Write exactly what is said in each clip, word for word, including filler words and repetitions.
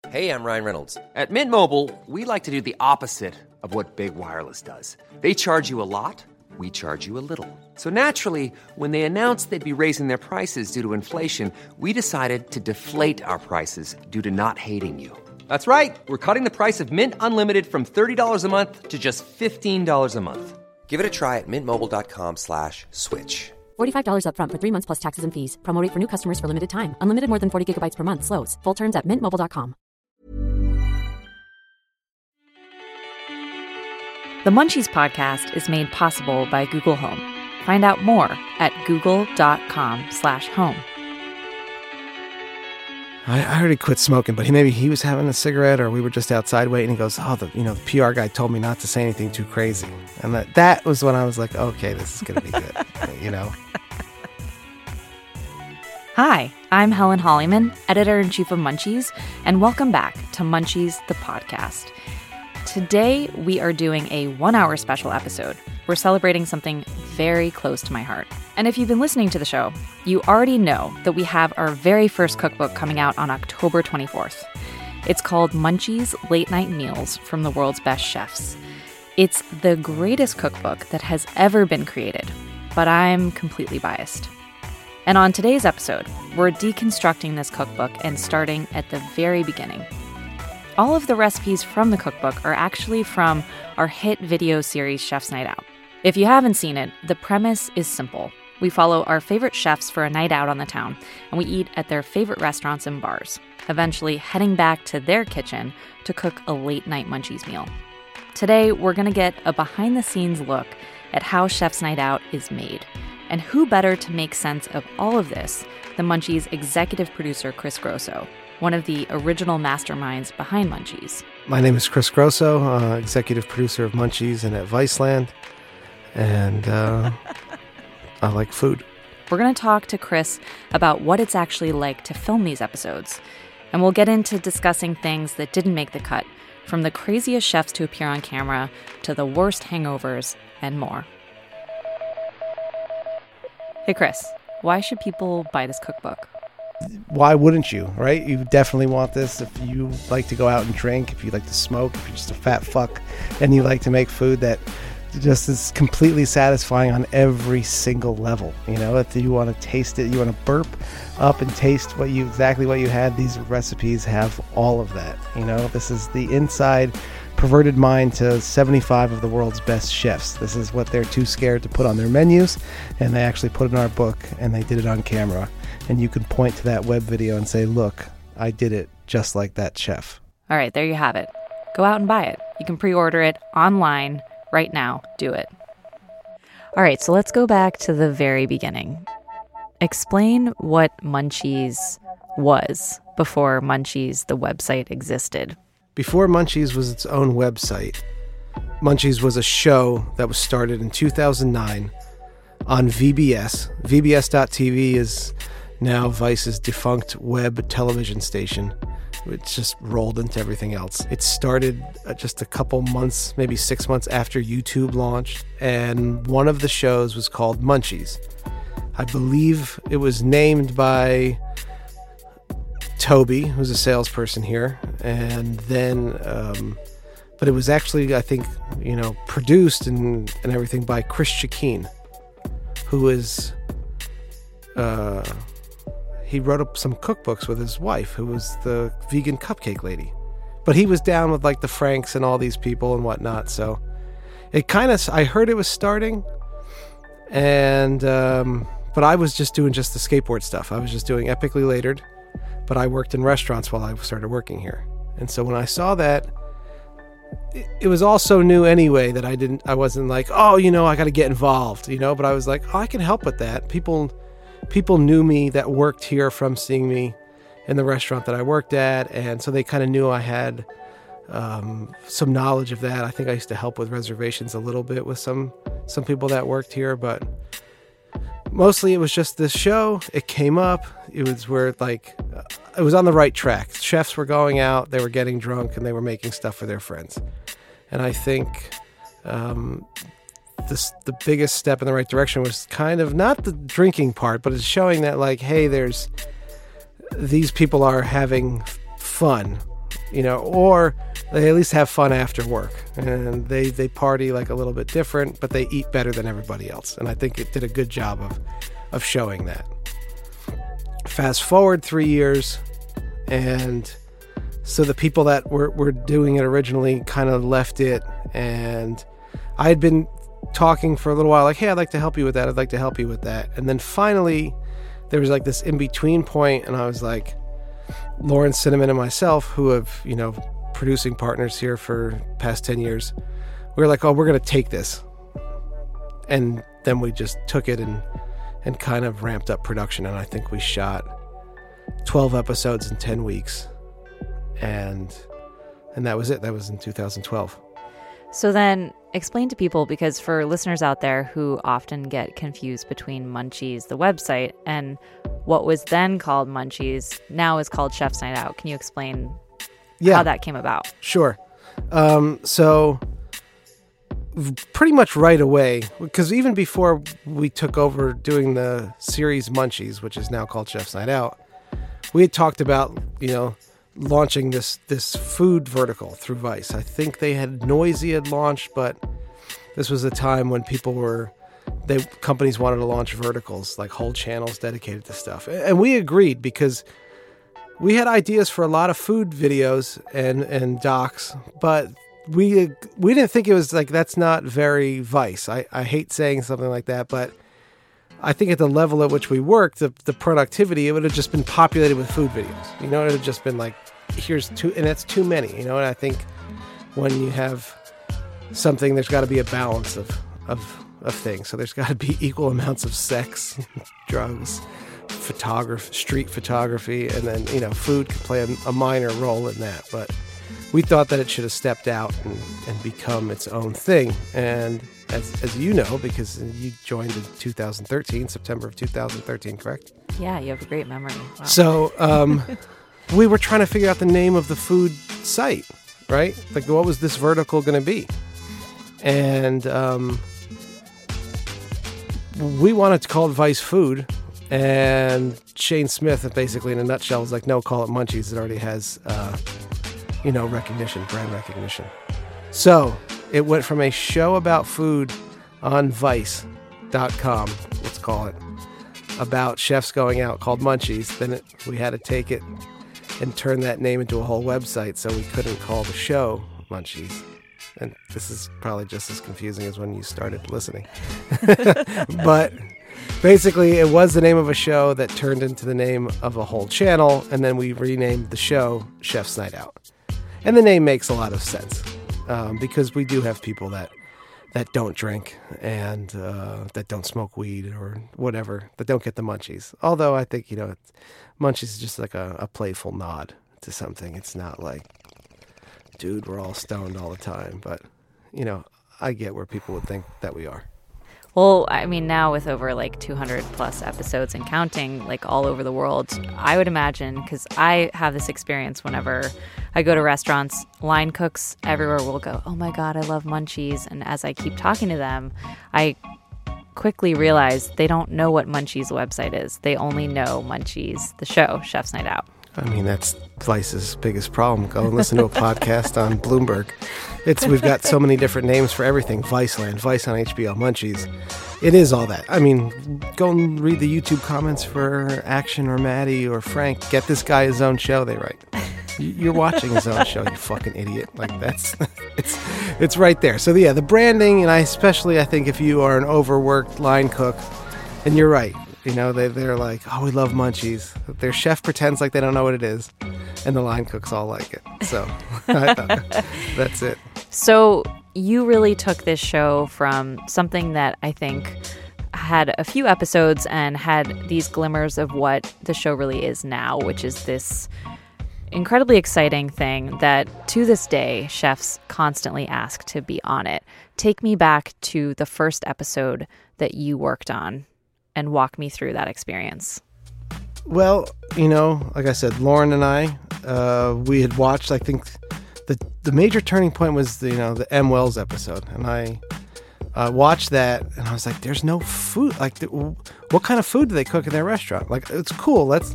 Hey, I'm Ryan Reynolds. At Mint Mobile, we like to do the opposite of what Big Wireless does. They charge you a lot, we charge you a little. So naturally, when they announced they'd be raising their prices due to inflation, we decided to deflate our prices due to not hating you. That's right. We're cutting the price of Mint Unlimited from thirty dollars a month to just fifteen dollars a month. Give it a try at mintmobile.com slash switch. forty-five dollars up front for three months plus taxes and fees. Promo rate for new customers for limited time. Unlimited more than forty gigabytes per month. Slows full terms at mint mobile dot com. The Munchies podcast is made possible by Google Home. Find out more at google.com slash home. I, I already quit smoking, but he maybe he was having a cigarette or we were just outside waiting. He goes, oh, the you know the P R guy told me not to say anything too crazy. And that, that was when I was like, okay, this is going to be good, you know? Hi, I'm Helen Hollyman, editor-in-chief of Munchies, and welcome back to Munchies, the podcast. Today, we are doing a one-hour special episode. We're celebrating something very close to my heart. And if you've been listening to the show, you already know that we have our very first cookbook coming out on October twenty-fourth. It's called Munchies Late Night Meals from the World's Best Chefs. It's the greatest cookbook that has ever been created, but I'm completely biased. And on today's episode, we're deconstructing this cookbook and starting at the very beginning. All of the recipes from the cookbook are actually from our hit video series, Chef's Night Out. If you haven't seen it, the premise is simple. We follow our favorite chefs for a night out on the town, and we eat at their favorite restaurants and bars, eventually heading back to their kitchen to cook a late-night Munchies meal. Today, we're going to get a behind-the-scenes look at how Chef's Night Out is made. And who better to make sense of all of this than Munchies executive producer Chris Grosso, one of the original masterminds behind Munchies. My name is Chris Grosso, uh, executive producer of Munchies and at Viceland, and uh, I like food. We're going to talk to Chris about what it's actually like to film these episodes, and we'll get into discussing things that didn't make the cut, from the craziest chefs to appear on camera to the worst hangovers and more. Hey Chris, why should people buy this cookbook? Why wouldn't you, right? You definitely want this if you like to go out and drink, if you like to smoke, if you're just a fat fuck, and you like to make food that just is completely satisfying on every single level. You know, if you want to taste it, you want to burp up and taste what you exactly what you had, these recipes have all of that. You know, this is the inside perverted mind to seventy-five of the world's best chefs. This is what they're too scared to put on their menus, and they actually put it in our book, and they did it on camera. And you can point to that web video and say, look, I did it just like that chef. All right, there you have it. Go out and buy it. You can pre-order it online right now. Do it. All right, so let's go back to the very beginning. Explain what Munchies was before Munchies, the website, existed. Before Munchies was its own website, Munchies was a show that was started in two thousand nine on V B S. V B S dot T V is now Vice's defunct web television station. It's just rolled into everything else. It started just a couple months, maybe six months after YouTube launched, and one of the shows was called Munchies. I believe it was named by Toby, who's a salesperson here, and then, um, but it was actually, I think, you know, produced and, and everything by Chris Chikeen, who is, uh, he wrote up some cookbooks with his wife, who was the vegan cupcake lady. But he was down with like the Franks and all these people and whatnot, so it kind of, I heard it was starting, and, um, but I was just doing just the skateboard stuff. I was just doing Epically Latered. But I worked in restaurants while I started working here. And so when I saw that, it, it was all so new anyway that I didn't, I wasn't like, oh, you know, I got to get involved, you know, but I was like, oh, I can help with that. People, people knew me that worked here from seeing me in the restaurant that I worked at. And so they kind of knew I had um, some knowledge of that. I think I used to help with reservations a little bit with some, some people that worked here, but mostly it was just this show. It came up. It was where like, it was on the right track. Chefs were going out, they were getting drunk, and they were making stuff for their friends. And I think um, this, the biggest step in the right direction was kind of not the drinking part, but it's showing that like, hey, there's, these people are having fun you know, or they at least have fun after work, and they, they party like a little bit different, but they eat better than everybody else. And I think it did a good job of, of showing that. Fast forward three years, and so the people that were, were doing it originally kind of left it, and I had been talking for a little while, like, hey, I'd like to help you with that. I'd like to help you with that. And then finally, there was like this in-between point, and I was like, Lauren Cinnamon and myself, who have, you know, producing partners here for past ten years, we were like, oh, we're going to take this. And then we just took it and, and kind of ramped up production. And I think we shot twelve episodes in ten weeks. And, and that was it. That was in two thousand twelve. So then explain to people, because for listeners out there who often get confused between Munchies, the website, and what was then called Munchies, now is called Chef's Night Out. Can you explain yeah. how that came about? Sure. Um, so pretty much right away, because even before we took over doing the series Munchies, which is now called Chef's Night Out, we had talked about, you know, launching this this food vertical through Vice. I think they had Noisy had launched, but this was a time when people were, they companies wanted to launch verticals, like whole channels dedicated to stuff. And we agreed, because we had ideas for a lot of food videos and, and docs, but we we didn't think it was like, that's not very Vice. I, I hate saying something like that, but I think at the level at which we worked, the, the productivity, it would have just been populated with food videos. You know, it would have just been like, here's two, and that's too many, you know. And I think when you have something, there's got to be a balance of, of, of things. So there's got to be equal amounts of sex, drugs, photography, street photography, and then, you know, food can play a, a minor role in that. But we thought that it should have stepped out and, and become its own thing. And as as you know, because you joined in two thousand thirteen, September of two thousand thirteen, correct? Yeah, you have a great memory. Wow. So um, we were trying to figure out the name of the food site, right? Like, what was this vertical going to be? And um, we wanted to call it Vice Food. And Shane Smith, basically in a nutshell, was like, no, call it Munchies. It already has, uh, you know, recognition, brand recognition. So it went from a show about food on Vice dot com, let's call it, about chefs going out, called Munchies. Then it, we had to take it and turn that name into a whole website, so we couldn't call the show Munchies. And this is probably just as confusing as when you started listening. But basically, it was the name of a show that turned into the name of a whole channel, and then we renamed the show Chef's Night Out. And the name makes a lot of sense, um, because we do have people that that don't drink and uh, that don't smoke weed or whatever, that don't get the munchies. Although I think, you know, it's, munchies is just like a, a playful nod to something. It's not like, dude, we're all stoned all the time. But, you know, I get where people would think that we are. Well, I mean, now with over like two hundred plus episodes and counting, like all over the world, I would imagine, because I have this experience whenever I go to restaurants, line cooks everywhere will go, oh my God, I love Munchies. And as I keep talking to them, I quickly realize they don't know what Munchies website is. They only know Munchies, the show, Chef's Night Out. I mean, that's Vice's biggest problem. Go and listen to a podcast on Bloomberg. It's we've got so many different names for everything. Viceland, Vice on H B O, Munchies. It is all that. I mean, go and read the YouTube comments for Action or Maddie or Frank. Get this guy his own show, they write. You're watching his own show, you fucking idiot. Like, that's, it's it's right there. So, yeah, the branding, and I especially, I think if you are an overworked line cook, and you're right, you know, they, they're like, oh, we love Munchies. Their chef pretends like they don't know what it is, and the line cooks all like it. So, that's it. So, you really took this show from something that I think had a few episodes and had these glimmers of what the show really is now, which is this incredibly exciting thing that to this day chefs constantly ask to be on it. Take me back to the first episode that you worked on and walk me through that experience. Well, you know, like I said, Lauren and I, uh, we had watched, I think the the major turning point was the, you know, the M. Wells episode, and I uh, watched that and I was like, there's no food. Like, what kind of food do they cook in their restaurant? Like, it's cool. Let's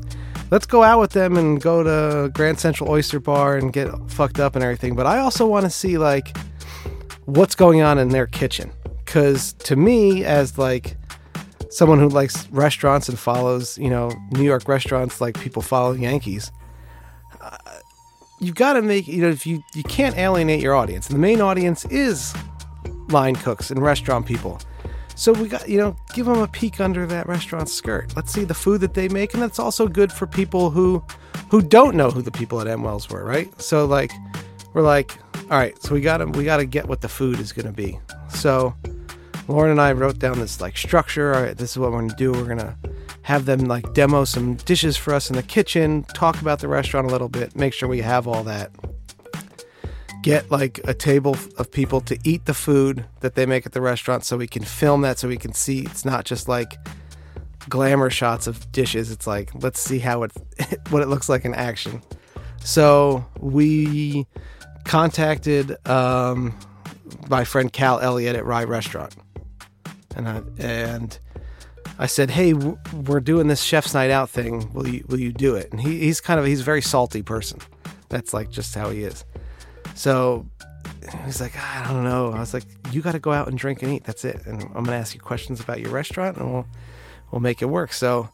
let's go out with them and go to Grand Central Oyster Bar and get fucked up and everything. But I also want to see like what's going on in their kitchen. Because to me, as like someone who likes restaurants and follows, you know, New York restaurants like people follow Yankees, uh, you've got to make, you know, if you, you can't alienate your audience. And the main audience is line cooks and restaurant people. So we got, you know, give them a peek under that restaurant skirt. Let's see the food that they make. And that's also good for people who who don't know who the people at M. Wells were, right? So like, we're like, all right, so we got to we got to get what the food is going to be. So Lauren and I wrote down this like structure. All right, this is what we're going to do. We're going to have them like demo some dishes for us in the kitchen, talk about the restaurant a little bit, make sure we have all that. Get like a table of people to eat the food that they make at the restaurant so we can film that, so we can see it's not just like glamour shots of dishes. It's like, let's see how it, what it looks like in action. So we contacted um, my friend Cal Elliott at Rye Restaurant. And I, and I said, hey, w- we're doing this chef's night out thing. Will you, will you do it? And he, he's kind of, he's a very salty person. That's like just how he is. So he's like, I don't know. I was like, you got to go out and drink and eat. That's it. And I'm going to ask you questions about your restaurant and we'll, we'll make it work. So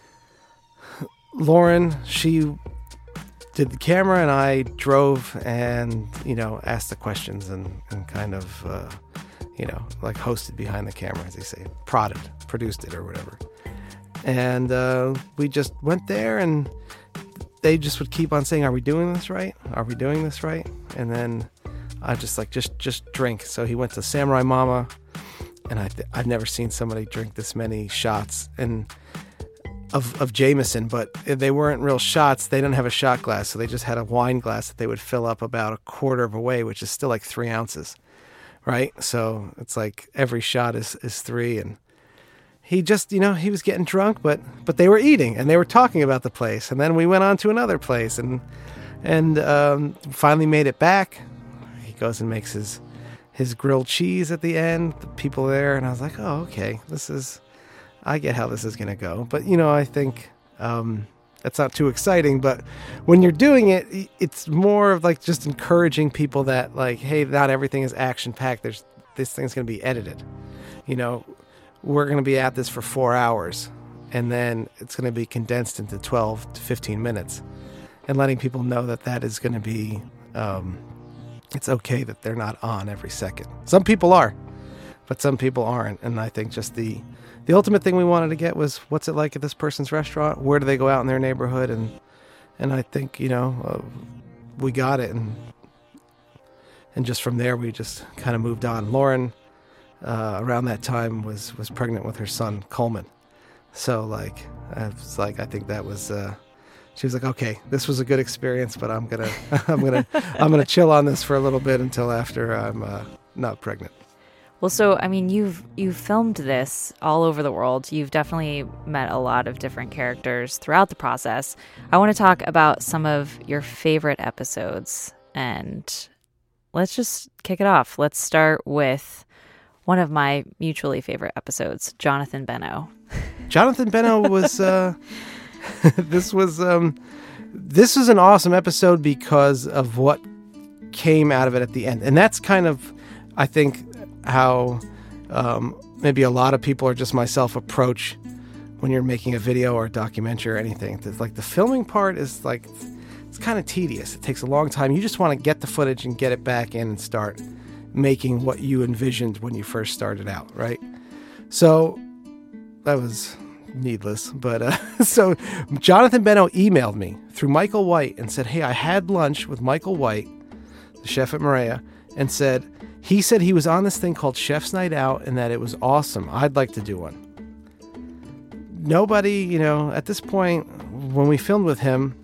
Lauren, she did the camera and I drove and, you know, asked the questions and, and kind of, uh, you know, like hosted behind the camera, as they say, prodded, produced it or whatever. And uh, we just went there and they just would keep on saying, are we doing this right? Are we doing this right? And then I just like, just just drink. So he went to Samurai Mama, and I th- I've never seen somebody drink this many shots and of, of Jameson, but they weren't real shots. They didn't have a shot glass, so they just had a wine glass that they would fill up about a quarter of a way, which is still like three ounces, right? So it's like every shot is, is three, and he just, you know, he was getting drunk, but but they were eating and they were talking about the place. And then we went on to another place and and um, finally made it back. He goes and makes his his grilled cheese at the end. The people there, and I was like, oh, okay, this is, I get how this is going to go. But, you know, I think um, that's not too exciting. But when you're doing it, it's more of like just encouraging people that like, hey, not everything is action packed. There's this thing's going to be edited, you know. We're going to be at this for four hours and then it's going to be condensed into twelve to fifteen minutes and letting people know that that is going to be, um, it's okay that they're not on every second. Some people are, but some people aren't. And I think just the, the ultimate thing we wanted to get was what's it like at this person's restaurant? Where do they go out in their neighborhood? And, and I think, you know, uh, we got it. And, and just from there, we just kind of moved on. Lauren, Uh, around that time was, was pregnant with her son Coleman, so like I was like I think that was uh, she was like, okay, this was a good experience, but I'm gonna I'm gonna I'm gonna chill on this for a little bit until after I'm uh, not pregnant. Well, so I mean, you've you've filmed this all over the world. You've definitely met a lot of different characters throughout the process. I want to talk about some of your favorite episodes, and let's just kick it off. Let's start with one of my mutually favorite episodes, Jonathan Beno. Jonathan Beno was, uh, this was, um, this was an awesome episode because of what came out of it at the end. And that's kind of, I think, how um, maybe a lot of people, or just myself, approach when you're making a video or a documentary or anything. It's like the filming part is like, it's kind of tedious. It takes a long time. You just want to get the footage and get it back in and start making what you envisioned when you first started out, right? So that was needless, but uh, so Jonathan Beno emailed me through Michael White and said, hey, I had lunch with Michael White, the chef at Maria, and said, he said he was on this thing called Chef's Night Out and that it was awesome. I'd like to do one. Nobody, you know, at this point, when we filmed with him,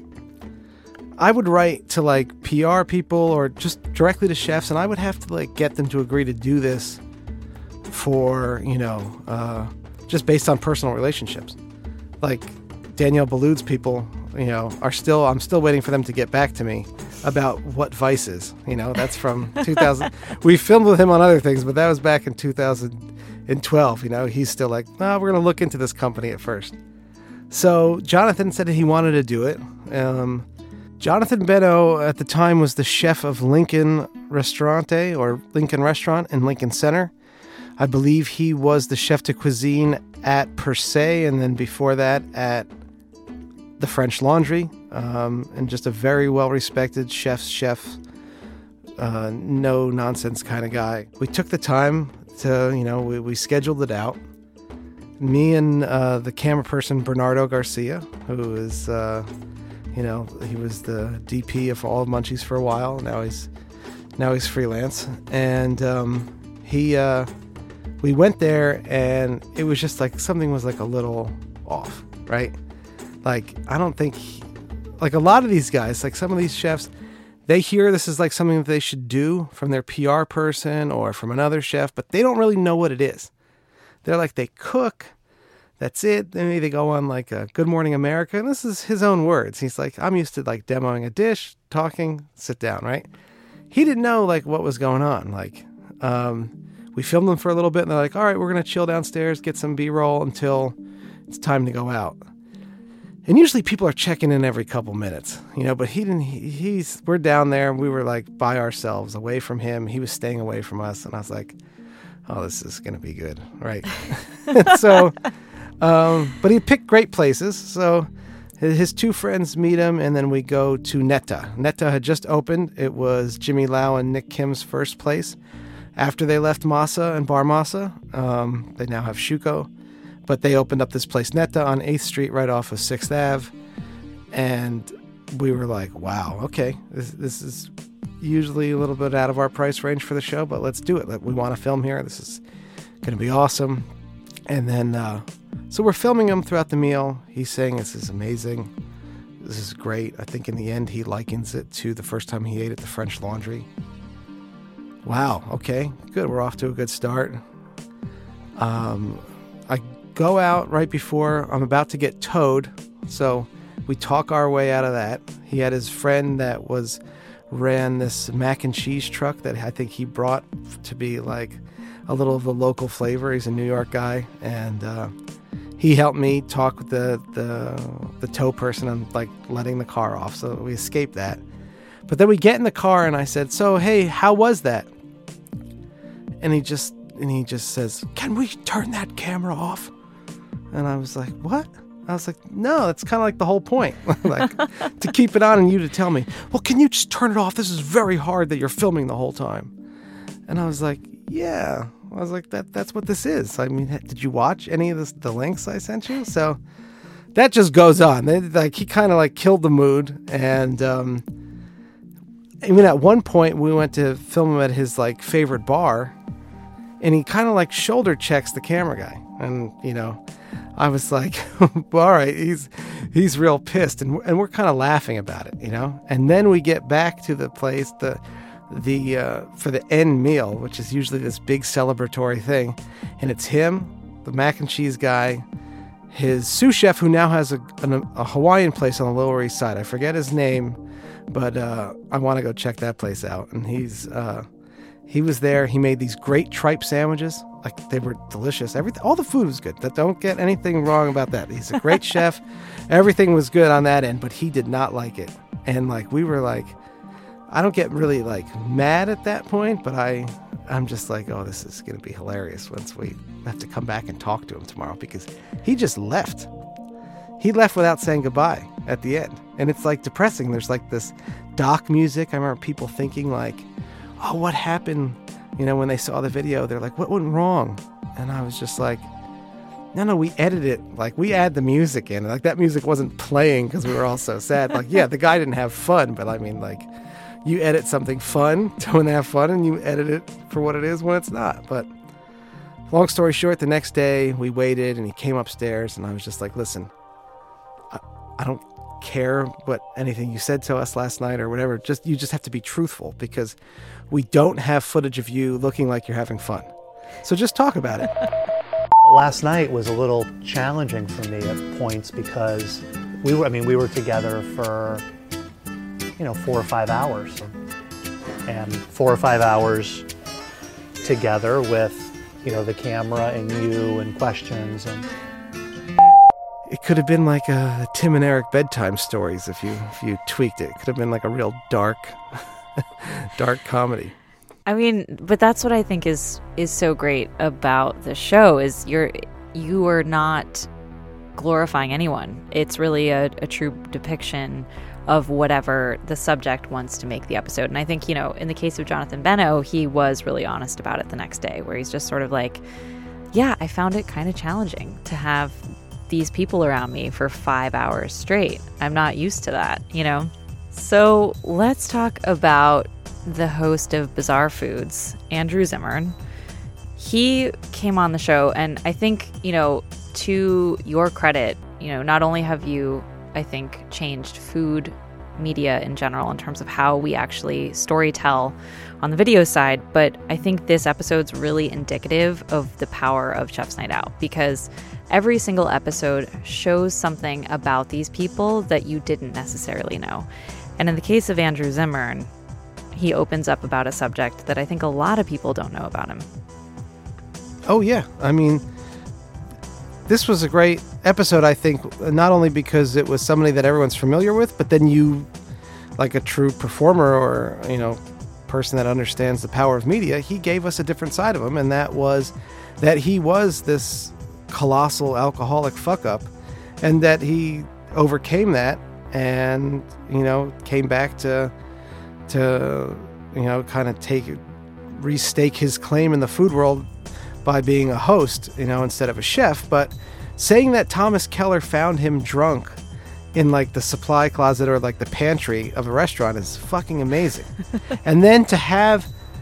I would write to like P R people or just directly to chefs, and I would have to like get them to agree to do this for, you know, uh, just based on personal relationships. Like Danielle Boulud's people, you know, are still, I'm still waiting for them to get back to me about what Vice is. You know, that's from two thousand. We filmed with him on other things, but that was back in two thousand twelve. You know, he's still like, no, we're going to look into this company at first. So Jonathan said he wanted to do it. Um, Jonathan Beno at the time was the chef of Lincoln Restaurante or Lincoln Restaurant in Lincoln Center. I believe he was the chef de cuisine at Per Se, and then before that at the French Laundry, um, and just a very well-respected chef's chef, uh, no-nonsense kind of guy. We took the time to, you know, we, we scheduled it out. Me and uh, the camera person, Bernardo Garcia, who is, uh, you know, he was the D P of all of Munchies for a while. Now he's now he's freelance. And um, he, uh, we went there, and it was just like something was like a little off, right? Like, I don't think, he, like a lot of these guys, like some of these chefs, they hear this is like something that they should do from their P R person or from another chef, but they don't really know what it is. They're like, they cook, that's it. Then they go on like a Good Morning America, and this is his own words. He's like, I'm used to like demoing a dish, talking, sit down, right? He didn't know like what was going on. Like, um, we filmed them for a little bit, and they're like, all right, we're going to chill downstairs, get some B-roll until it's time to go out. And usually people are checking in every couple minutes, you know, but he didn't, he, he's, we're down there, and we were like by ourselves, away from him. He was staying away from us, and I was like, oh, this is going to be good, right? so, um, but he picked great places. So his, his two friends meet him, and then we go to Netta. Netta had just opened. It was Jimmy Lau and Nick Kim's first place. After they left Masa and Bar Masa, um, they now have Shuko. But they opened up this place, Netta, on eighth Street, right off of sixth Avenue. And we were like, wow, okay, this, this is usually a little bit out of our price range for the show, but let's do it. We want to film here. This is going to be awesome. And then, uh, so we're filming him throughout the meal. He's saying this is amazing. This is great. I think in the end, he likens it to the first time he ate at the French Laundry. Wow. Okay, good. We're off to a good start. Um, I go out right before I'm about to get towed. So we talk our way out of that. He had his friend that was ran this mac and cheese truck that I think he brought to be like a little of a local flavor. He's a New York guy, and uh, he helped me talk with the, the the tow person and like letting the car off. So we escaped that. But then we get in the car, and I said, "So hey, how was that?" And he just and he just says, "Can we turn that camera off?" And I was like, "What?" I was like, no, that's kind of like the whole point. Like, to keep it on and you to tell me, well, can you just turn it off? This is very hard that you're filming the whole time. And I was like, yeah. I was like, that that's what this is. I mean, did you watch any of this, the links I sent you? So that just goes on. They, like he kind of like killed the mood. And um, even at one point, we went to film him at his like favorite bar. And he kind of like shoulder checks the camera guy. And, you know, I was like, all right, he's he's real pissed, and and we're kind of laughing about it, you know. And then we get back to the place, the the uh, for the end meal, which is usually this big celebratory thing, and it's him, the mac and cheese guy, his sous chef who now has a an, a Hawaiian place on the Lower East Side. I forget his name, but uh, I want to go check that place out. And he's uh, he was there. He made these great tripe sandwiches. Like, they were delicious. Everything, all the food was good. Don't get anything wrong about that. He's a great chef. Everything was good on that end, but he did not like it. And like, we were like, I don't get really like mad at that point, but I, I'm just like, oh, this is going to be hilarious once we have to come back and talk to him tomorrow, because he just left. He left without saying goodbye at the end. And it's like depressing. There's like this doc music. I remember people thinking like, oh, what happened? You know, when they saw the video, they're like, what went wrong? And I was just like, no, no, we edited it. Like, we add the music in. Like, that music wasn't playing because we were all so sad. Like, yeah, the guy didn't have fun, but I mean, like, you edit something fun to when they have fun, and you edit it for what it is when it's not. But long story short, the next day we waited, and he came upstairs, and I was just like, listen, I, I don't care what anything you said to us last night or whatever. Just you just have to be truthful, because we don't have footage of you looking like you're having fun. So just talk about it. Last night was a little challenging for me at points, because we were, I mean, we were together for, you know, four or five hours. And four or five hours together with, you know, the camera and you and questions. And it could have been like a Tim and Eric bedtime stories if you if you tweaked it. It could have been like a real dark, dark comedy. I mean, but that's what I think is is so great about the show is you're you are not glorifying anyone. It's really a, a true depiction of whatever the subject wants to make the episode. And I think, you know, in the case of Jonathan Beno, he was really honest about it the next day, where he's just sort of like, yeah, I found it kind of challenging to have these people around me for five hours straight. I'm not used to that, you know? So let's talk about the host of Bizarre Foods, Andrew Zimmern. He came on the show, and I think, you know, to your credit, you know, not only have you, I think, changed food media in general in terms of how we actually storytell on the video side, but I think this episode's really indicative of the power of Chef's Night Out, because every single episode shows something about these people that you didn't necessarily know. And in the case of Andrew Zimmern, he opens up about a subject that I think a lot of people don't know about him. Oh, yeah. I mean, this was a great episode, I think, not only because it was somebody that everyone's familiar with, but then you, like a true performer or, you know, person that understands the power of media, he gave us a different side of him, and that was that he was this colossal alcoholic fuck-up, and that he overcame that and, you know, came back to, to you know, kind of take, restake his claim in the food world by being a host, you know, instead of a chef. But saying that Thomas Keller found him drunk in like the supply closet or like the pantry of a restaurant is fucking amazing. And then to have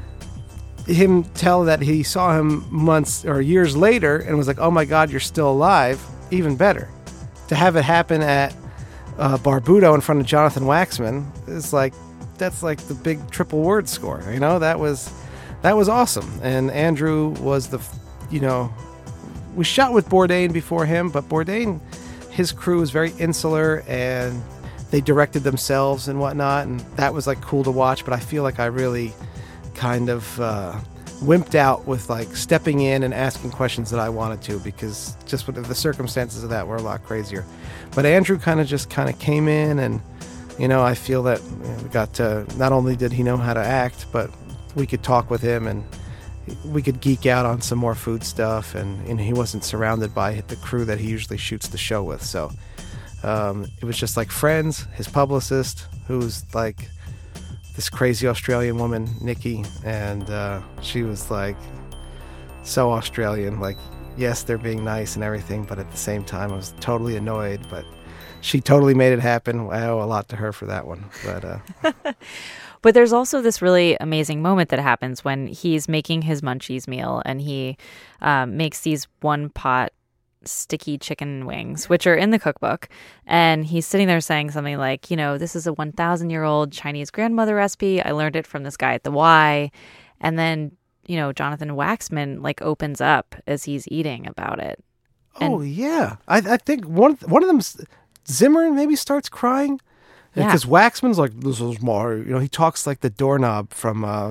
him tell that he saw him months or years later and was like, oh my God, you're still alive, even better. To have it happen at uh, Barbuto in front of Jonathan Waxman is like, that's like the big triple word score, you know. That was that was awesome. And Andrew was the, you know, we shot with Bourdain before him, but Bourdain, his crew was very insular and they directed themselves and whatnot, and that was like cool to watch. But I feel like I really kind of uh, wimped out with like stepping in and asking questions that I wanted to, because just with the circumstances of that were a lot crazier. But Andrew kind of just kind of came in, and you know, I feel that you know, we got to, not only did he know how to act, but we could talk with him and we could geek out on some more food stuff, and, and he wasn't surrounded by the crew that he usually shoots the show with. So um, it was just like friends, his publicist, who's like this crazy Australian woman, Nikki, and uh, she was like so Australian, like, yes, they're being nice and everything, but at the same time I was totally annoyed, but she totally made it happen. I owe a lot to her for that one. But uh But there's also this really amazing moment that happens when he's making his munchies meal, and he um, makes these one pot sticky chicken wings, which are in the cookbook. And he's sitting there saying something like, you know, this is a one thousand year old Chinese grandmother recipe. I learned it from this guy at the Y. And then, you know, Jonathan Waxman like opens up as he's eating about it. And, oh, yeah. I, I think one, one of them, Zimmern maybe starts crying. Yeah. Because Waxman's like, this is more, you know, he talks like the doorknob from uh,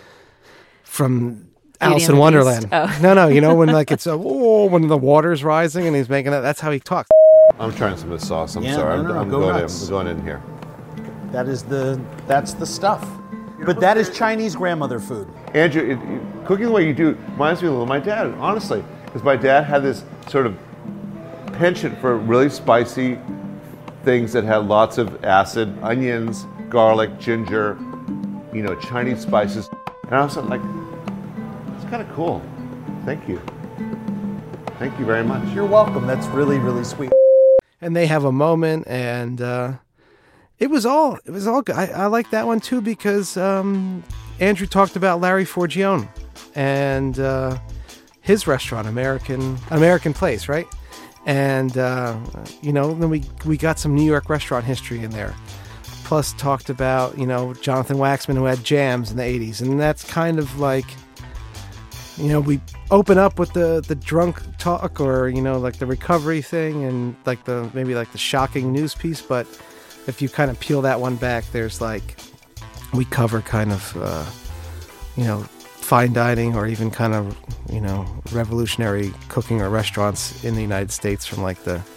from Alice in Wonderland. Oh. No, no, you know, when like it's, uh, oh, when the water's rising and he's making that, that's how he talks. I'm trying some of the sauce. I'm Yeah, sorry. no, no, I'm, I'm, go going in, nuts. I'm going in here. That is the that's the stuff. But that is Chinese grandmother food. Andrew, it, it, cooking the way you do reminds me a little of my dad, honestly. Because my dad had this sort of penchant for really spicy things that had lots of acid, onions, garlic, ginger, you know, Chinese spices. And I was like, it's kind of cool. Thank you. Thank you very much. You're welcome. That's really, really sweet. And they have a moment, and uh, it was all, it was all good. I, I like that one too, because um, Andrew talked about Larry Forgione and uh, his restaurant, American American Place, right? And, uh, you know, then we, we got some New York restaurant history in there. Plus talked about, you know, Jonathan Waxman, who had jams in the eighties. And that's kind of like, you know, we open up with the, the drunk talk, or, you know, like the recovery thing and like the, maybe like the shocking news piece. But if you kind of peel that one back, there's like, we cover kind of, uh, you know, fine dining or even kind of, you know, revolutionary cooking or restaurants in the United States from like the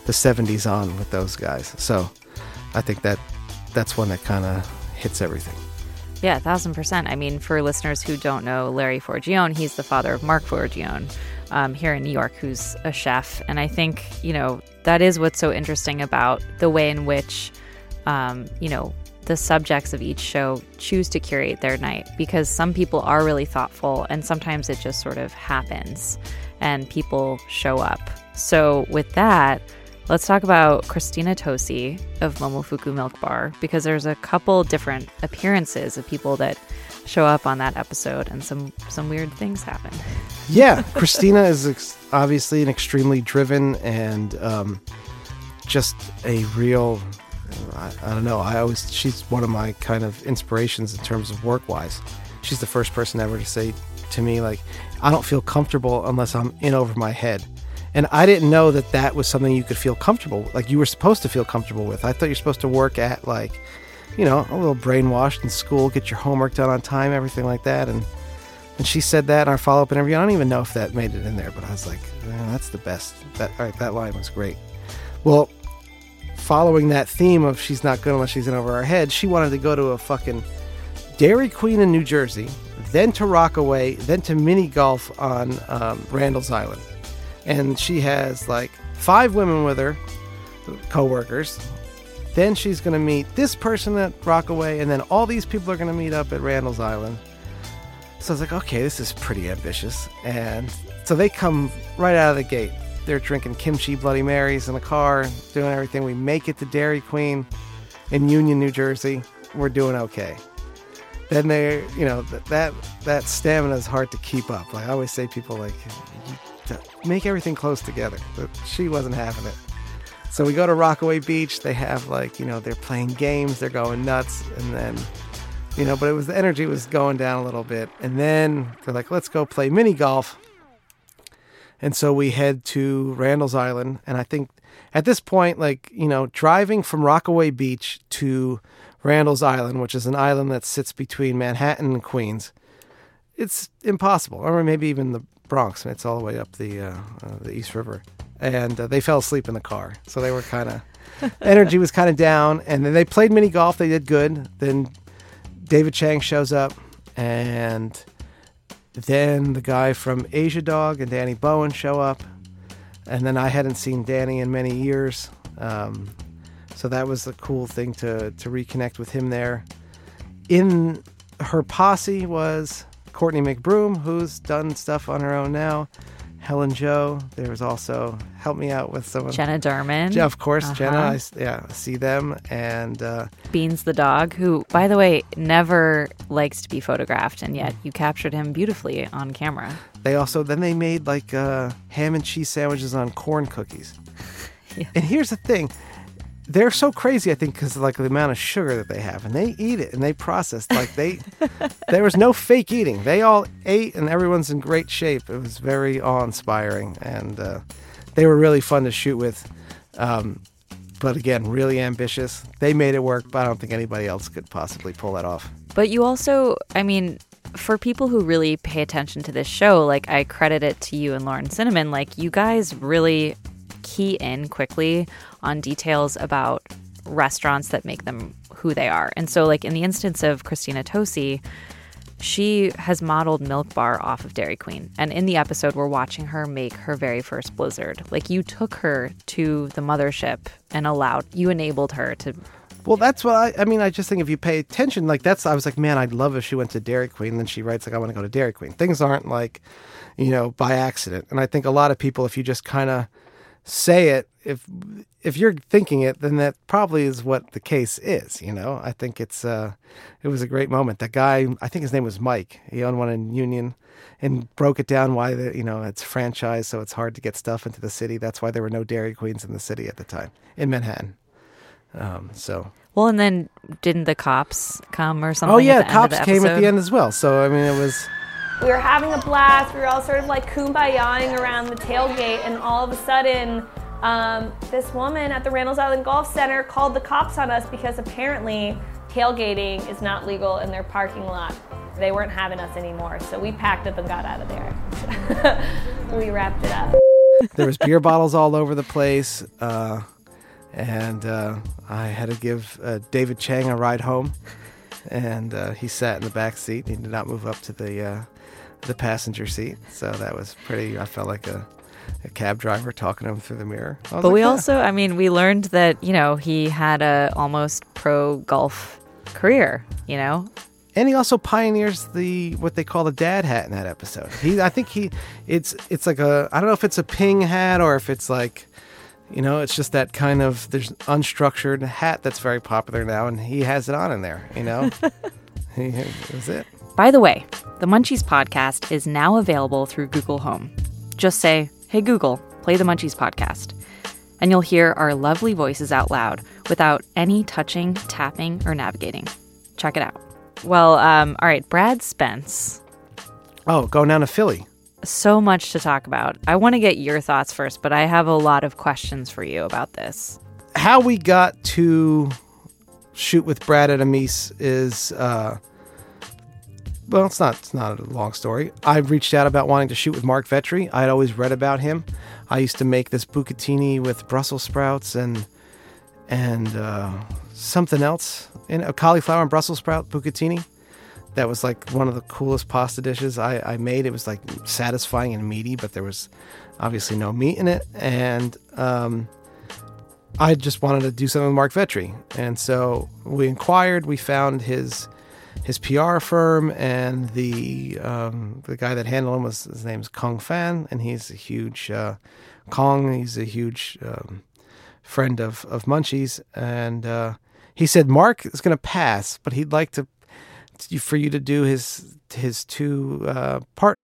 the seventies on with those guys. So I think that that's one that kind of hits everything. Yeah, a thousand percent. I mean, for listeners who don't know Larry Forgione, he's the father of Mark Forgione um, here in New York, who's a chef. And I think, you know, that is what's so interesting about the way in which, um, you know, the subjects of each show choose to curate their night, because some people are really thoughtful and sometimes it just sort of happens and people show up. So with that, let's talk about Christina Tosi of Momofuku Milk Bar, because there's a couple different appearances of people that show up on that episode and some, some weird things happen. Yeah, Christina is ex- obviously an extremely driven and um, just a real... I, I don't know. I always she's one of my kind of inspirations in terms of work-wise. She's the first person ever to say to me, like, I don't feel comfortable unless I'm in over my head. And I didn't know that that was something you could feel comfortable with. Like, you were supposed to feel comfortable with. I thought you're supposed to work at, like, you know, a little brainwashed in school, get your homework done on time, everything like that. And and she said that in our follow-up interview. I don't even know if that made it in there, but I was like, man, that's the best. That all right, that line was great. Well, following that theme of she's not good unless she's in over her head, she wanted to go to a fucking Dairy Queen in New Jersey, then to Rockaway, then to mini golf on um, Randall's Island. And she has like five women with her, co-workers. Then she's going to meet this person at Rockaway, and then all these people are going to meet up at Randall's Island. So I was like, okay, this is pretty ambitious. And so they come right out of the gate. They're drinking kimchi Bloody Marys in the car, doing everything. We make it to Dairy Queen in Union, New Jersey. We're doing okay. Then they, you know, th- that that stamina is hard to keep up. Like I always say, people like make everything close together. But she wasn't having it. So we go to Rockaway Beach. They have like, you know, they're playing games. They're going nuts, and then, you know, but it was the energy was going down a little bit. And then they're like, let's go play mini golf. And so we head to Randall's Island. And I think at this point, like, you know, driving from Rockaway Beach to Randall's Island, which is an island that sits between Manhattan and Queens, it's impossible. Or maybe even the Bronx. It's all the way up the, uh, uh, the East River. And uh, they fell asleep in the car. So they were kind of, energy was kind of down. And then they played mini golf. They did good. Then David Chang shows up, and then the guy from Asia Dog and Danny Bowen show up. And then I hadn't seen Danny in many years. Um, so that was a cool thing to, to reconnect with him there. In her posse was Courtney McBroom, who's done stuff on her own now. Helen Jo. There was also, help me out with someone. Jenna Derman. Yeah, of course, uh-huh. Jenna. I, yeah, I see them. And uh, Beans the dog, who, by the way, never likes to be photographed, and yet you captured him beautifully on camera. They also, then they made like uh, ham and cheese sandwiches on corn cookies. Yeah. And here's the thing. They're so crazy, I think, because of like the amount of sugar that they have, and they eat it and they process like they. There was no fake eating. They all ate, and everyone's in great shape. It was very awe-inspiring, and uh, they were really fun to shoot with. Um, but again, really ambitious. They made it work, but I don't think anybody else could possibly pull that off. But you also, I mean, for people who really pay attention to this show, like I credit it to you and Lauren Cinnamon. Like you guys really key in quickly on details about restaurants that make them who they are. And so like in the instance of Christina Tosi, she has modeled Milk Bar off of Dairy Queen. And in the episode, we're watching her make her very first Blizzard. Like you took her to the mothership and allowed, you enabled her to. Well, that's what I, I mean, I just think if you pay attention, like that's, I was like, man, I'd love if she went to Dairy Queen. And then she writes like, I want to go to Dairy Queen. Things aren't like, you know, by accident. And I think a lot of people, if you just kind of say it, if if you're thinking it, then that probably is what the case is, you know. I think it's uh it was a great moment. That guy, I think his name was Mike, he owned one in Union, and broke it down why the, you know, it's franchise, so it's hard to get stuff into the city. That's why there were no Dairy Queens in the city at the time in Manhattan. Um so well, and then didn't the cops come or something? Oh yeah, at the cops end of the came at episode? the end as well. So I mean, it was. We were having a blast. We were all sort of like kumbayaing around the tailgate, and all of a sudden, um, this woman at the Randall's Island Golf Center called the cops on us because apparently tailgating is not legal in their parking lot. They weren't having us anymore, so we packed up and got out of there. We wrapped it up. There was beer bottles all over the place. Uh, and uh, I had to give uh, David Chang a ride home. And uh, he sat in the back seat. He did not move up to the uh, the passenger seat. So that was pretty, I felt like a, a cab driver talking to him through the mirror. But like, we "Ah." also, I mean, we learned that, you know, he had a almost pro golf career, you know? And he also pioneers the what they call the dad hat in that episode. He, I think he, it's it's like a, I don't know if it's a ping hat or if it's like, you know, it's just that kind of, there's unstructured hat that's very popular now, and he has it on in there, you know? he, that was it. By the way, the Munchies podcast is now available through Google Home. Just say, hey Google, play the Munchies podcast. And you'll hear our lovely voices out loud without any touching, tapping, or navigating. Check it out. Well, um, all right, Brad Spence. Oh, going down to Philly. So much to talk about. I want to get your thoughts first, but I have a lot of questions for you about this. How we got to shoot with Brad at Amis is, uh, well, it's not, it's not a long story. I reached out about wanting to shoot with Mark Vetri. I had always read about him. I used to make this bucatini with Brussels sprouts and and uh, something else, in a cauliflower and Brussels sprout bucatini. That was like one of the coolest pasta dishes I, I made. It was like satisfying and meaty, but there was obviously no meat in it. And um, I just wanted to do something with Mark Vetri. And so we inquired. We found his his P R firm, and the um, the guy that handled him was, his name's Kong Fan, and he's a huge uh, Kong. He's a huge um, friend of of Munchies, and uh, he said Mark is going to pass, but he'd like to. For you to do his his two uh, part.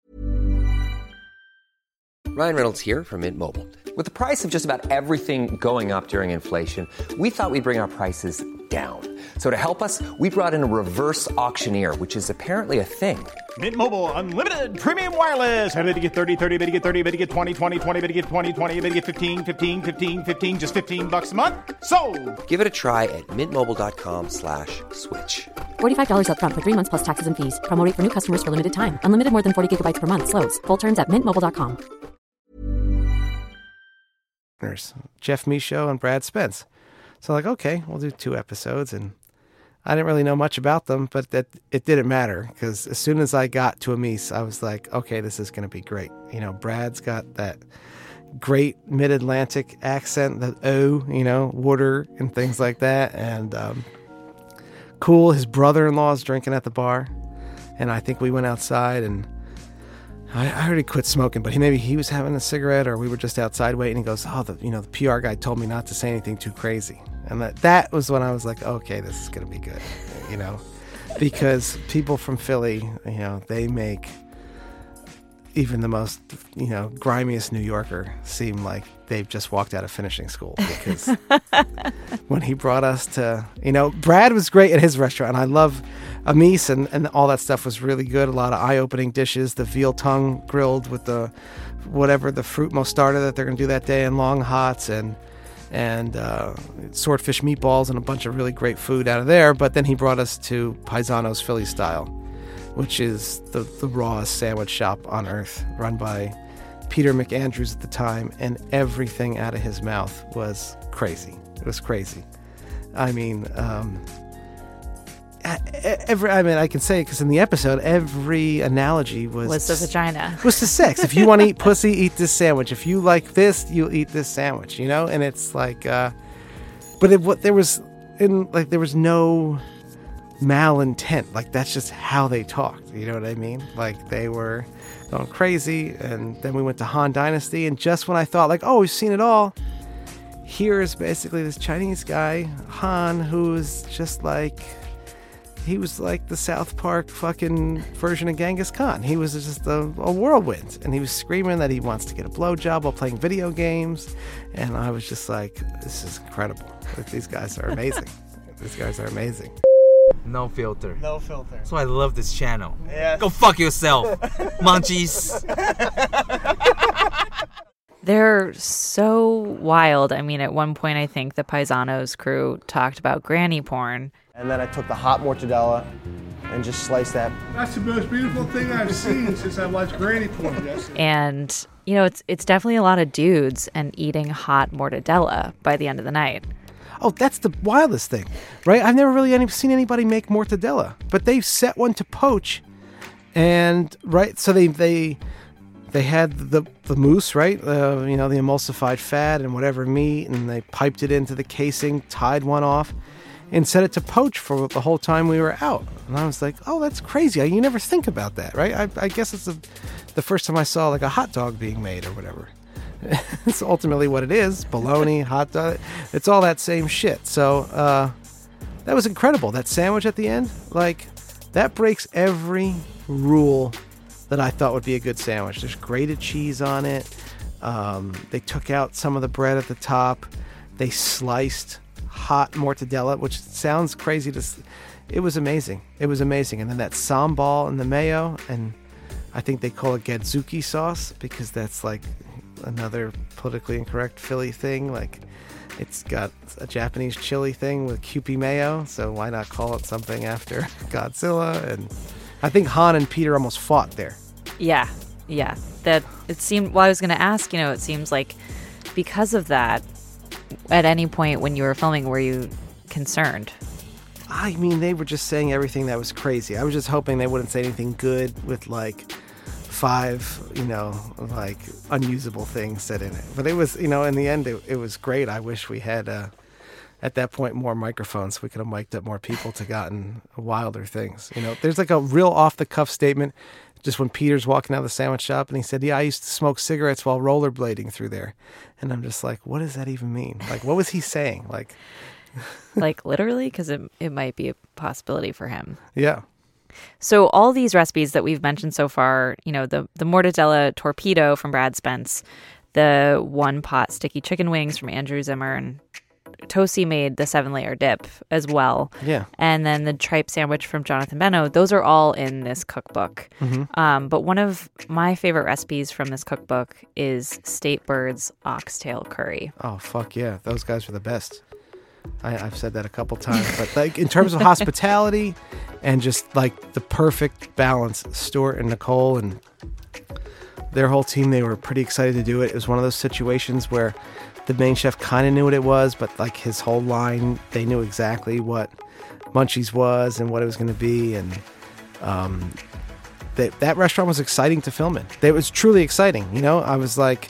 Ryan Reynolds here from Mint Mobile. With the price of just about everything going up during inflation, we thought we'd bring our prices down. So to help us, we brought in a reverse auctioneer, which is apparently a thing. Mint Mobile Unlimited Premium Wireless. How to get thirty, thirty, how to get thirty, how to get twenty, twenty, twenty, how to get twenty, twenty, how to get fifteen, fifteen, fifteen, fifteen, just fifteen bucks a month? Sold! Give it a try at mintmobile.com slash switch. forty-five dollars up front for three months plus taxes and fees. Promo rate for new customers for limited time. Unlimited more than forty gigabytes per month. Slows full terms at mint mobile dot com. Jeff Michaud and Brad Spence. So like, okay, we'll do two episodes, and I didn't really know much about them, but that it didn't matter, because as soon as I got to Amis, I was like, okay, this is going to be great. You know, Brad's got that great mid-Atlantic accent, the O, you know, water and things like that, and um, cool. His brother-in-law is drinking at the bar, and I think we went outside, and I, I already quit smoking, but he maybe he was having a cigarette, or we were just outside waiting. He goes, "Oh, the you know the P R guy told me not to say anything too crazy," and that that was when I was like, "Okay, this is gonna be good," you know, because people from Philly, you know, they make even the most you know grimiest New Yorker seem like they've just walked out of finishing school. Because when he brought us to, you know, Brad was great at his restaurant. I love Amis, and, and all that stuff was really good. A lot of eye-opening dishes. The veal tongue grilled with the whatever the fruit mostarda that they're going to do that day, and long hots, and and uh, swordfish meatballs, and a bunch of really great food out of there. But then he brought us to Paisano's Philly Style, which is the, the rawest sandwich shop on earth, run by Peter McAndrews at the time, and everything out of his mouth was crazy. It was crazy. I mean, um, every, I mean, I can say, because in the episode, every analogy was... Was the vagina. Was to sex. If you want to eat pussy, eat this sandwich. If you like this, you'll eat this sandwich, you know? And it's like, uh, but it, what there was, in like, there was no malintent. Like, that's just how they talked. You know what I mean? Like, they were going crazy. And then we went to Han Dynasty, and just when I thought, like, oh, we've seen it all, here is basically this Chinese guy, Han, who's just like, he was like the South Park fucking version of Genghis Khan. He was just a, a whirlwind, and he was screaming that he wants to get a blowjob while playing video games. And I was just like, this is incredible. Like, these guys are amazing. These guys are amazing. No filter. No filter. That's why I love this channel. Yes. Go fuck yourself, Munchies. They're so wild. I mean, at one point, I think the Paisanos crew talked about granny porn. And then I took the hot mortadella and just slice that. That's the most beautiful thing I've seen since I watched Granny Porn yesterday. And, you know, it's it's definitely a lot of dudes and eating hot mortadella by the end of the night. Oh, that's the wildest thing, right? I've never really any, seen anybody make mortadella, but they set one to poach, and right, so they they they had the the mousse, right? Uh, you know, the emulsified fat and whatever meat, and they piped it into the casing, tied one off, and set it to poach for the whole time we were out. And I was like, oh, that's crazy. You never think about that, right? I, I guess it's the, the first time I saw like a hot dog being made or whatever. It's ultimately what it is. Bologna, hot dog. It's all that same shit. So uh, that was incredible. That sandwich at the end, like, that breaks every rule that I thought would be a good sandwich. There's grated cheese on it. Um, they took out some of the bread at the top. They sliced hot mortadella, which sounds crazy to s- it was amazing. It was amazing. And then that sambal and the mayo, and I think they call it gadzuki sauce because that's like another politically incorrect Philly thing. Like, it's got a Japanese chili thing with Kewpie mayo, so why not call it something after Godzilla? And I think Han and Peter almost fought there. Yeah, yeah. That it seemed. Well, I was going to ask. You know, it seems like because of that, at any point when you were filming, were you concerned? I mean, they were just saying everything that was crazy. I was just hoping they wouldn't say anything good with like five, you know, like unusable things said in it. But it was, you know, in the end, it, it was great. I wish we had, uh, at that point, more microphones. We could have mic'd up more people to gotten wilder things. You know, there's like a real off-the-cuff statement just when Peter's walking out of the sandwich shop and he said, yeah, I used to smoke cigarettes while rollerblading through there. And I'm just like, what does that even mean? Like, what was he saying? Like, like literally? Because it, it might be a possibility for him. Yeah. So all these recipes that we've mentioned so far, you know, the, the mortadella torpedo from Brad Spence, the one pot sticky chicken wings from Andrew Zimmer, and Tosi made the seven layer dip as well. Yeah. And then the tripe sandwich from Jonathan Beno. Those are all in this cookbook. Mm-hmm. Um, but one of my favorite recipes from this cookbook is State Bird's oxtail curry. Oh, fuck yeah. Those guys are the best. I, I've said that a couple times, but like in terms of hospitality and just like the perfect balance, Stuart and Nicole and their whole team, they were pretty excited to do it. It was one of those situations where the main chef kind of knew what it was, but like his whole line, they knew exactly what Munchies was and what it was going to be. And um, they, that restaurant was exciting to film in. It was truly exciting. You know, I was like,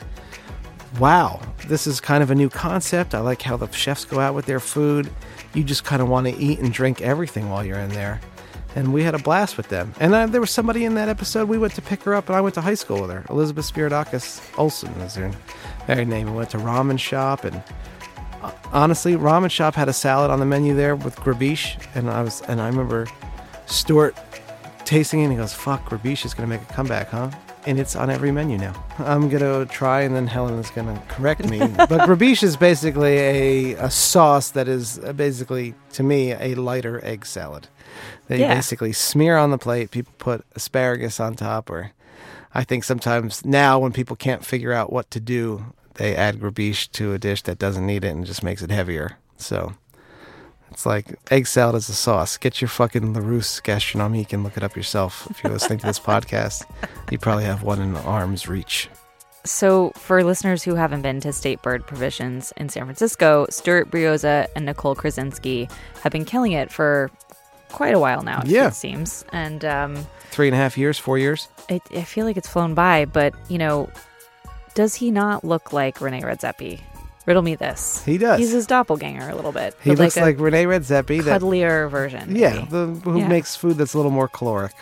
wow, this is kind of a new concept. I like how the chefs go out with their food. You just kind of want to eat and drink everything while you're in there. And we had a blast with them. And uh, there was somebody in that episode, we went to pick her up, and I went to high school with her. Elizabeth Spiridakis Olsen is her very name. We went to Ramen Shop, and uh, honestly, Ramen Shop had a salad on the menu there with grabish, and I was, and I remember Stuart tasting it, and he goes, fuck, grabish is going to make a comeback, huh? And it's on every menu now. I'm going to try, and then Helen is going to correct me. But grabish is basically a, a sauce that is basically, to me, a lighter egg salad. They Yeah. basically smear on the plate. People put asparagus on top, or I think sometimes now when people can't figure out what to do, they add grabish to a dish that doesn't need it and just makes it heavier. So it's like egg salad is a sauce. Get your fucking LaRousse gastronomique and look it up yourself. If you're listening to this podcast, you probably have one in arm's reach. So for listeners who haven't been to State Bird Provisions in San Francisco, Stuart Brioza and Nicole Krasinski have been killing it for quite a while now, Yeah. it seems. And um, Three and a half years, four years. it, I feel like it's flown by, but, you know, does he not look like Rene Redzepi? Riddle me this. He does. He's his doppelganger a little bit. He but looks a like Rene Redzepi. That, cuddlier version. yeah, maybe. the, who Yeah. makes food that's a little more caloric.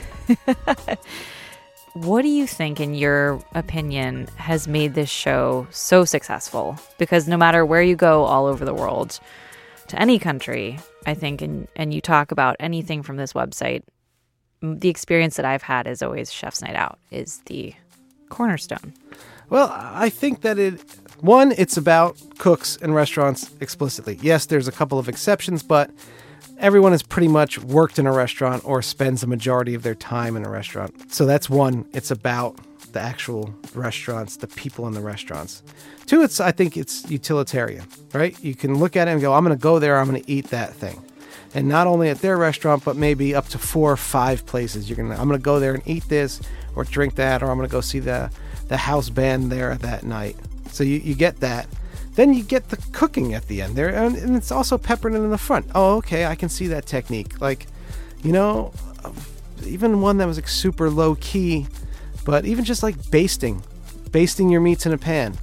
What do you think, in your opinion, has made this show so successful? Because no matter where you go all over the world, to any country, I think, and, and you talk about anything from this website, m- the experience that I've had is always Chef's Night Out is the cornerstone. Well, I think that it, one, it's about cooks and restaurants explicitly. Yes, there's a couple of exceptions, but everyone has pretty much worked in a restaurant or spends a majority of their time in a restaurant. So that's one, it's about the actual restaurants, the people in the restaurants. Two, it's, I think it's utilitarian, right? You can look at it and go, I'm going to go there, I'm going to eat that thing. And not only at their restaurant, but maybe up to four or five places. You're gonna, I'm gonna go there and eat this or drink that, or I'm gonna go see the the house band there that night. So you, you get that. Then you get the cooking at the end there, and, and it's also peppered in the front. Oh, okay, I can see that technique. Like, you know, even one that was like super low key, but even just like basting, basting your meats in a pan.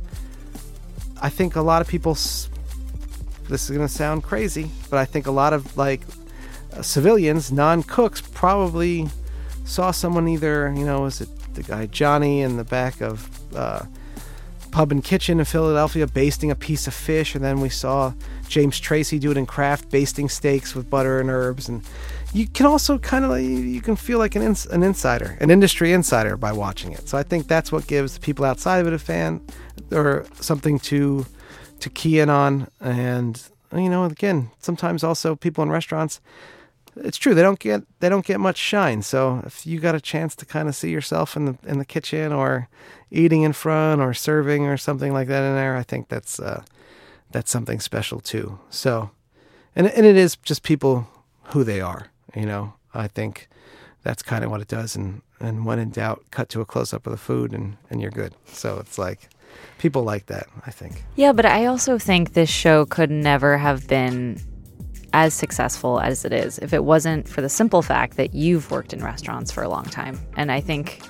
I think a lot of people, this is going to sound crazy, but I think a lot of like uh, civilians, non-cooks, probably saw someone either, you know, was it the guy Johnny in the back of uh, Pub and Kitchen in Philadelphia basting a piece of fish, and then we saw James Tracy do it in Kraft, basting steaks with butter and herbs. And you can also kind of like, you can feel like an ins- an insider, an industry insider by watching it. So I think that's what gives the people outside of it a fan or something to to key in on. And you know, again, sometimes also people in restaurants, it's true, they don't get they don't get much shine. So if you got a chance to kind of see yourself in the in the kitchen or eating in front or serving or something like that in there, I think that's uh, that's something special too. So, and and it is just people who they are. You know, I think that's kind of what it does. And, and when in doubt, cut to a close up of the food and, and you're good. So it's like people like that, I think. Yeah, but I also think this show could never have been as successful as it is if it wasn't for the simple fact that you've worked in restaurants for a long time. And I think,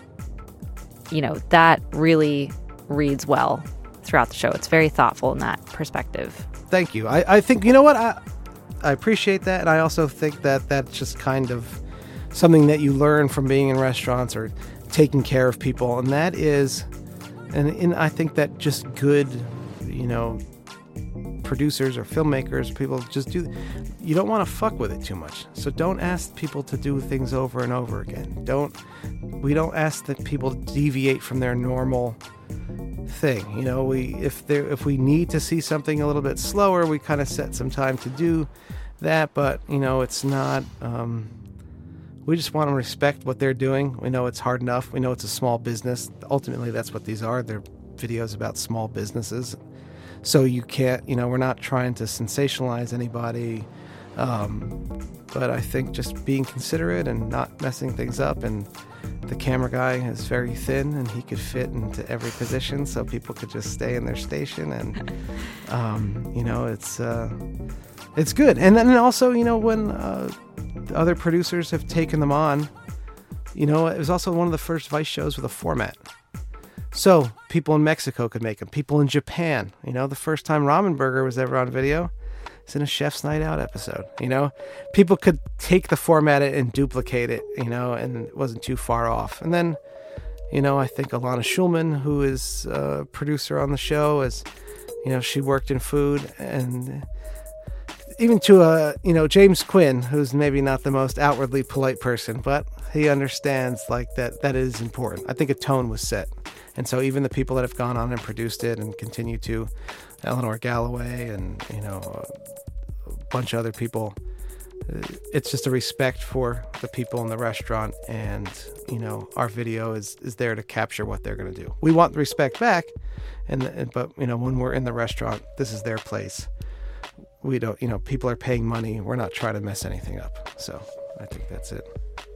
you know, that really reads well throughout the show. It's very thoughtful in that perspective. Thank you. I, I think, you know what, I, I appreciate that. And I also think that that's just kind of something that you learn from being in restaurants or taking care of people. And that is, and, and I think that just good, you know, producers or filmmakers, people just do, you don't want to fuck with it too much. So don't ask people to do things over and over again. Don't, we don't ask that people deviate from their normal thing. You know, we, if there, if we need to see something a little bit slower, we kind of set some time to do that, but you know, it's not, um, we just want to respect what they're doing. We know it's hard enough. We know it's a small business. Ultimately, that's what these are. They're videos about small businesses. So you can't, you know, we're not trying to sensationalize anybody. Um, but I think just being considerate and not messing things up. And the camera guy is very thin and he could fit into every position so people could just stay in their station. And, um, you know, it's, uh, it's good. And then also, you know, when uh, other producers have taken them on, you know, it was also one of the first Vice shows with a format. So people in Mexico could make them. People in Japan, you know, the first time Ramen Burger was ever on video, it's in a Chef's Night Out episode. You know, people could take the format and duplicate it, you know, and it wasn't too far off. And then, you know, I think Alana Schulman, who is a producer on the show, is, you know, she worked in food. And even to a, you know, James Quinn, who's maybe not the most outwardly polite person, but he understands like that that is important. I think a tone was set. And so even the people that have gone on and produced it and continue to, Eleanor Galloway and, you know, a bunch of other people, it's just a respect for the people in the restaurant. And, you know, our video is, is there to capture what they're going to do. We want the respect back. And, and but, you know, when we're in the restaurant, this is their place. We don't, you know, people are paying money. We're not trying to mess anything up. So I think that's it.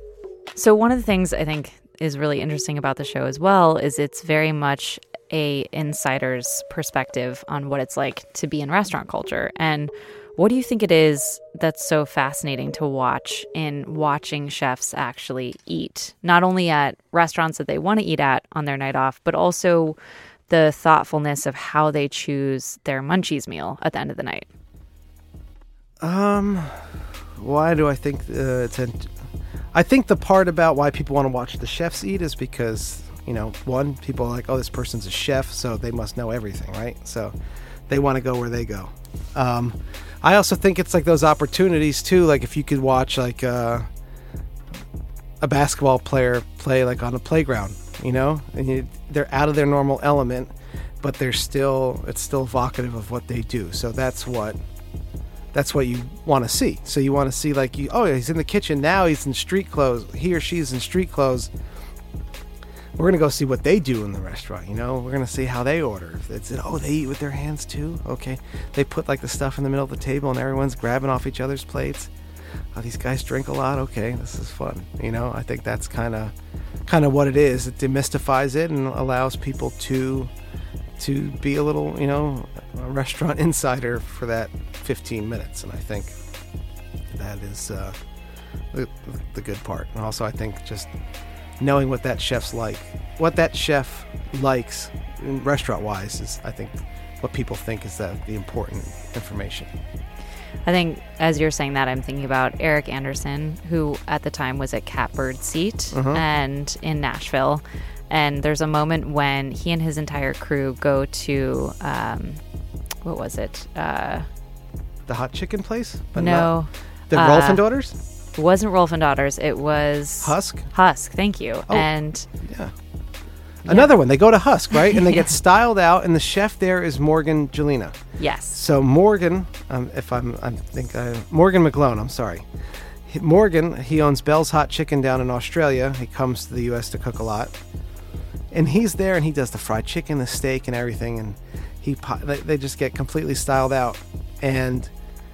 So one of the things I think is really interesting about the show as well is it's very much a insider's perspective on what it's like to be in restaurant culture. And what do you think it is that's so fascinating to watch in watching chefs actually eat, not only at restaurants that they want to eat at on their night off, but also the thoughtfulness of how they choose their Munchies meal at the end of the night? Um, why do I think uh, it's... Ent- I think the part about why people want to watch the chefs eat is because, you know, one, people are like, oh, this person's a chef, so they must know everything, right? So they want to go where they go. Um, I also think it's like those opportunities, too. Like if you could watch like uh, a basketball player play like on a playground, you know, and you, they're out of their normal element, but they're still, it's still evocative of what they do. So that's what... That's what you want to see. So you want to see like, you, oh, he's in the kitchen now. He's in street clothes. He or she's in street clothes. We're going to go see what they do in the restaurant. You know, we're going to see how they order. If it's, oh, they eat with their hands too. Okay. They put like the stuff in the middle of the table and everyone's grabbing off each other's plates. oh, these guys drink a lot. Okay, this is fun. You know, I think that's kind of kind of what it is. It demystifies it and allows people to to be a little, you know, a restaurant insider for that fifteen minutes. And I think that is uh, the, the good part. And also, I think just knowing what that chef's like, what that chef likes restaurant-wise is, I think, what people think is the, the important information. I think as you're saying that, I'm thinking about Eric Anderson, who at the time was at Catbird Seat Uh-huh. and in Nashville. And there's a moment when he and his entire crew go to, um, what was it? Uh, The hot chicken place? But no. not- the uh, Rolf and Daughters? It wasn't Rolf and Daughters. It was... Husk? Husk, thank you. Oh. And... Yeah. Another one. They go to Husk, right? And they get styled out, and the chef there is Morgan Gelina. Yes. So Morgan, um, if I'm, I think I, Morgan McGlone, I'm sorry. He- Morgan, he owns Bell's Hot Chicken down in Australia. He comes to the U S to cook a lot. And he's there, and he does the fried chicken, the steak, and everything. And he, po- they, they just get completely styled out. And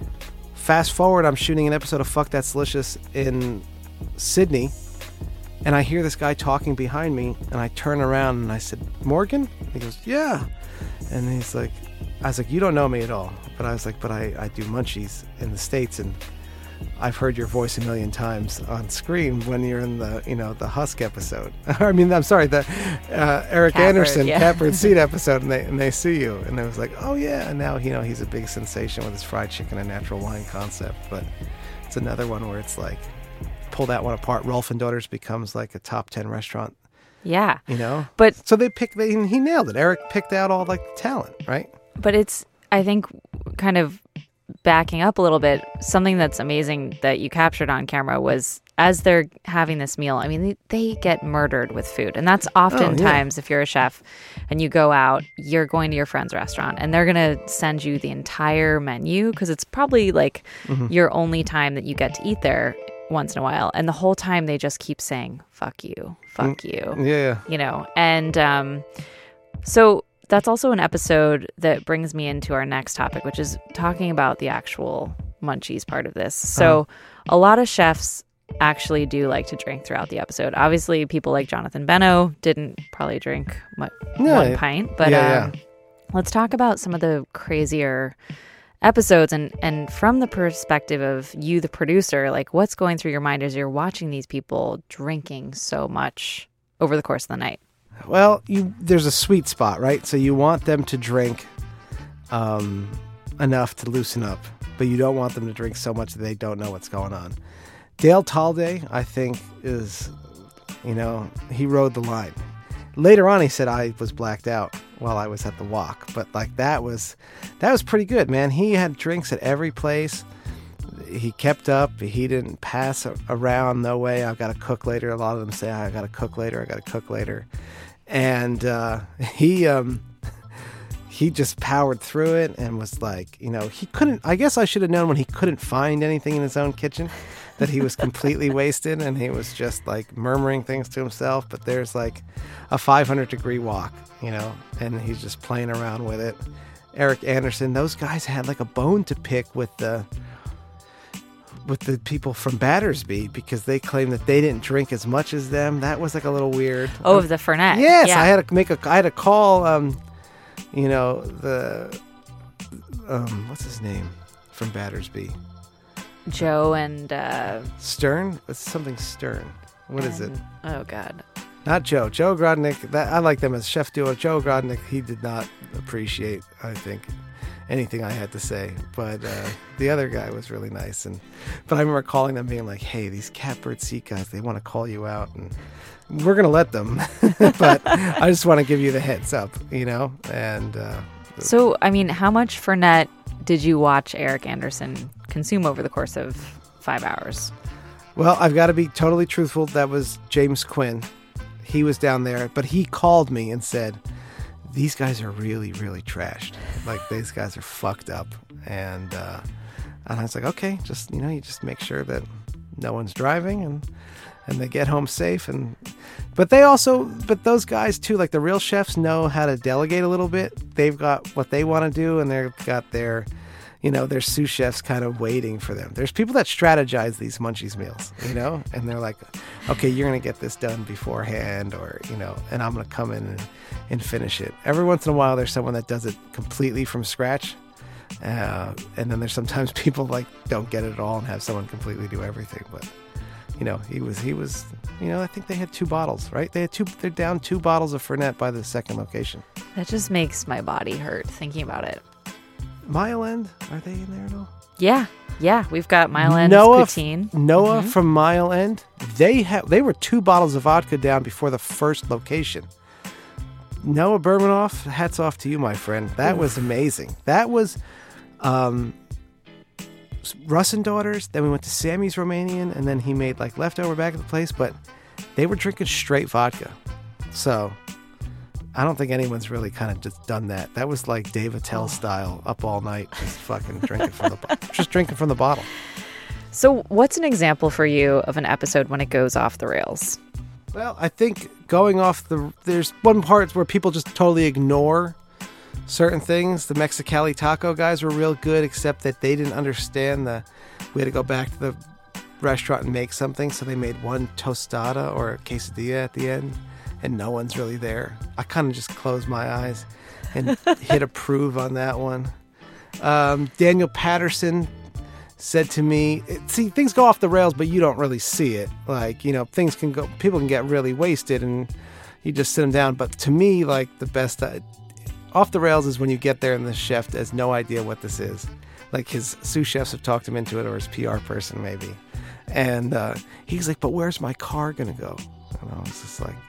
fast forward, I'm shooting an episode of Fuck That's Delicious in Sydney. And I hear this guy talking behind me, and I turn around and I said, Morgan? He goes, yeah. And he's like, I was like, you don't know me at all. But I was like, but I, I do Munchies in the States, and I've heard your voice a million times on screen when you're in the, you know, the Husk episode. I mean, I'm sorry, the uh, Eric Catbird, Anderson yeah. Catbird Seed episode, and they and they see you, and I was like, oh yeah. And now, you know, he's a big sensation with his fried chicken and natural wine concept. But it's another one where it's like, pull that one apart. Rolf and Daughters becomes like a top ten restaurant. Yeah. You know, But so they picked. They, he nailed it. Eric picked out all like the talent, right? But it's, I think, kind of backing up a little bit, something that's amazing that you captured on camera was as they're having this meal, I mean, they, they get murdered with food. And that's oftentimes, if you're a chef and you go out, you're going to your friend's restaurant and they're going to send you the entire menu because it's probably like Mhm. your only time that you get to eat there once in a while. And the whole time they just keep saying, fuck you, fuck Mm, you. yeah. You know, and um, so that's also an episode that brings me into our next topic, which is talking about the actual Munchies part of this. So Uh-huh. a lot of chefs actually do like to drink throughout the episode. Obviously, people like Jonathan Beno didn't probably drink mu- No, one yeah. pint, but Yeah, um, yeah. let's talk about some of the crazier episodes and and from the perspective of you, the producer, like what's going through your mind as you're watching these people drinking so much over the course of the night. Well, you there's a sweet spot, right? So you want them to drink um, enough to loosen up, but you don't want them to drink so much that they don't know what's going on. Dale Talday, I think, is, you know, he rode the line. Later on, he said I was blacked out while I was at the walk, but like that was that was pretty good, man. He had drinks at every place. He kept up. He didn't pass a- around. No way. I've got to cook later. A lot of them say I got to cook later. I got to cook later. And uh, he um, he just powered through it and was like, you know, he couldn't. I guess I should have known when he couldn't find anything in his own kitchen that he was completely wasted and he was just like murmuring things to himself. But there's like a five hundred degree walk, you know, and he's just playing around with it. Eric Anderson, those guys had like a bone to pick with the with the people from Battersby because they claimed that they didn't drink as much as them. That was like a little weird. Oh, of the Fernet. Yes, Yeah. I had to make a. I had to call. Um, you know the. Um, what's his name from Battersby? Joe and uh, Stern. It's something Stern. What is it? and- Oh God. Not Joe. Joe Grodnick. That I like them as chef duo. Joe Grodnick. He did not appreciate, I think, anything I had to say. But uh, the other guy was really nice. And but I remember calling them, being like, "Hey, these Catbird Seat guys, they want to call you out, and we're gonna let them. But I just want to give you the heads up, you know." And uh, So, I mean, how much Fernet did you watch Eric Anderson consume over the course of five hours? well, I've got to be totally truthful. That was James Quinn. He was down there, but he called me and said, these guys are really, really trashed. Like, these guys are fucked up. And uh, and I was like, okay, just, you know, you just make sure that no one's driving and and they get home safe. And but they also, but those guys too, like the real chefs know how to delegate a little bit. They've got what they want to do, and they've got their, you know, there's sous chefs kind of waiting for them. There's people that strategize these Munchies meals, you know, and they're like, okay, you're going to get this done beforehand, or, you know, and I'm going to come in and, and finish it. Every once in a while, there's someone that does it completely from scratch. Uh, and then there's sometimes people like don't get it at all and have someone completely do everything. But, you know, he was, he was, you know, I think they had two bottles, right? They had two, they're down two bottles of Fernet by the second location. That just makes my body hurt thinking about it. Mile End, are they in there at all? Yeah, yeah. We've got Mile End Noah, poutine. Noah mm-hmm. from Mile End, they ha- they were two bottles of vodka down before the first location. Noah Bermanoff, hats off to you, my friend. That Oof. was amazing. That was um, Russ and Daughters. Then we went to Sammy's Romanian, and then he made like leftover back at the place. But they were drinking straight vodka, so I don't think anyone's really kind of just done that. That was like Dave Attell style, up all night, just fucking drinking from the just drinking from the bottle. So, what's an example for you of an episode when it goes off the rails? Well, I think going off the there's one part where people just totally ignore certain things. The Mexicali taco guys were real good, except that they didn't understand the. We had to go back to the restaurant and make something, so they made one tostada or a quesadilla at the end. And no one's really there. I kind of just closed my eyes and hit approve on that one. Um, Daniel Patterson said to me, see, things go off the rails, but you don't really see it. Like, you know, things can go, people can get really wasted and you just sit them down. But to me, like, the best, uh, off the rails is when you get there and the chef has no idea what this is. Like, his sous chefs have talked him into it, or his P R person maybe. And uh, he's like, but where's my car going to go? And I was just like,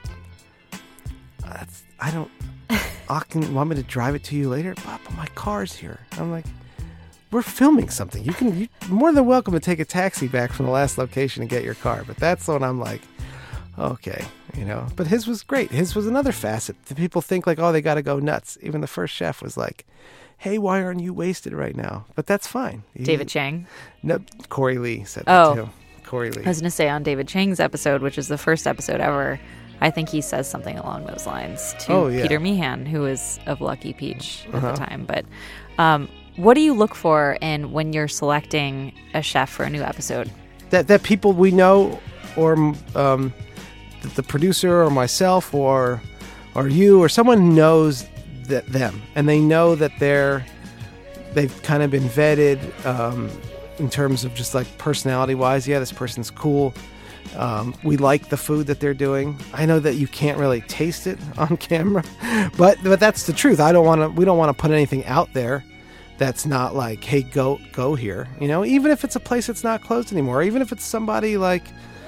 That's, I don't. I can want me to drive it to you later, but, but my car's here. I'm like, we're filming something. You can. You more than welcome to take a taxi back from the last location and get your car. But that's when I'm like, okay, you know. But his was great. His was another facet. The people think like, oh, they got to go nuts. Even the first chef was like, hey, why aren't you wasted right now? But that's fine. He, David Chang. No, Corey Lee said oh. that too. Corey Lee. I was going to say on David Chang's episode, which is the first episode ever. I think he says something along those lines to oh, yeah. Peter Meehan, who is of Lucky Peach at uh-huh. the time. But um, what do you look for in when you're selecting a chef for a new episode? That that people we know, or um, the, the producer, or myself, or or you, or someone knows that them, and they know that they're they've kind of been vetted um, in terms of just like personality wise. Yeah, this person's cool. Um, we like the food that they're doing. I know that you can't really taste it on camera, but but that's the truth. I don't want to. We don't want to put anything out there that's not like, hey, go go here. You know, even if it's a place that's not closed anymore, even if it's somebody like,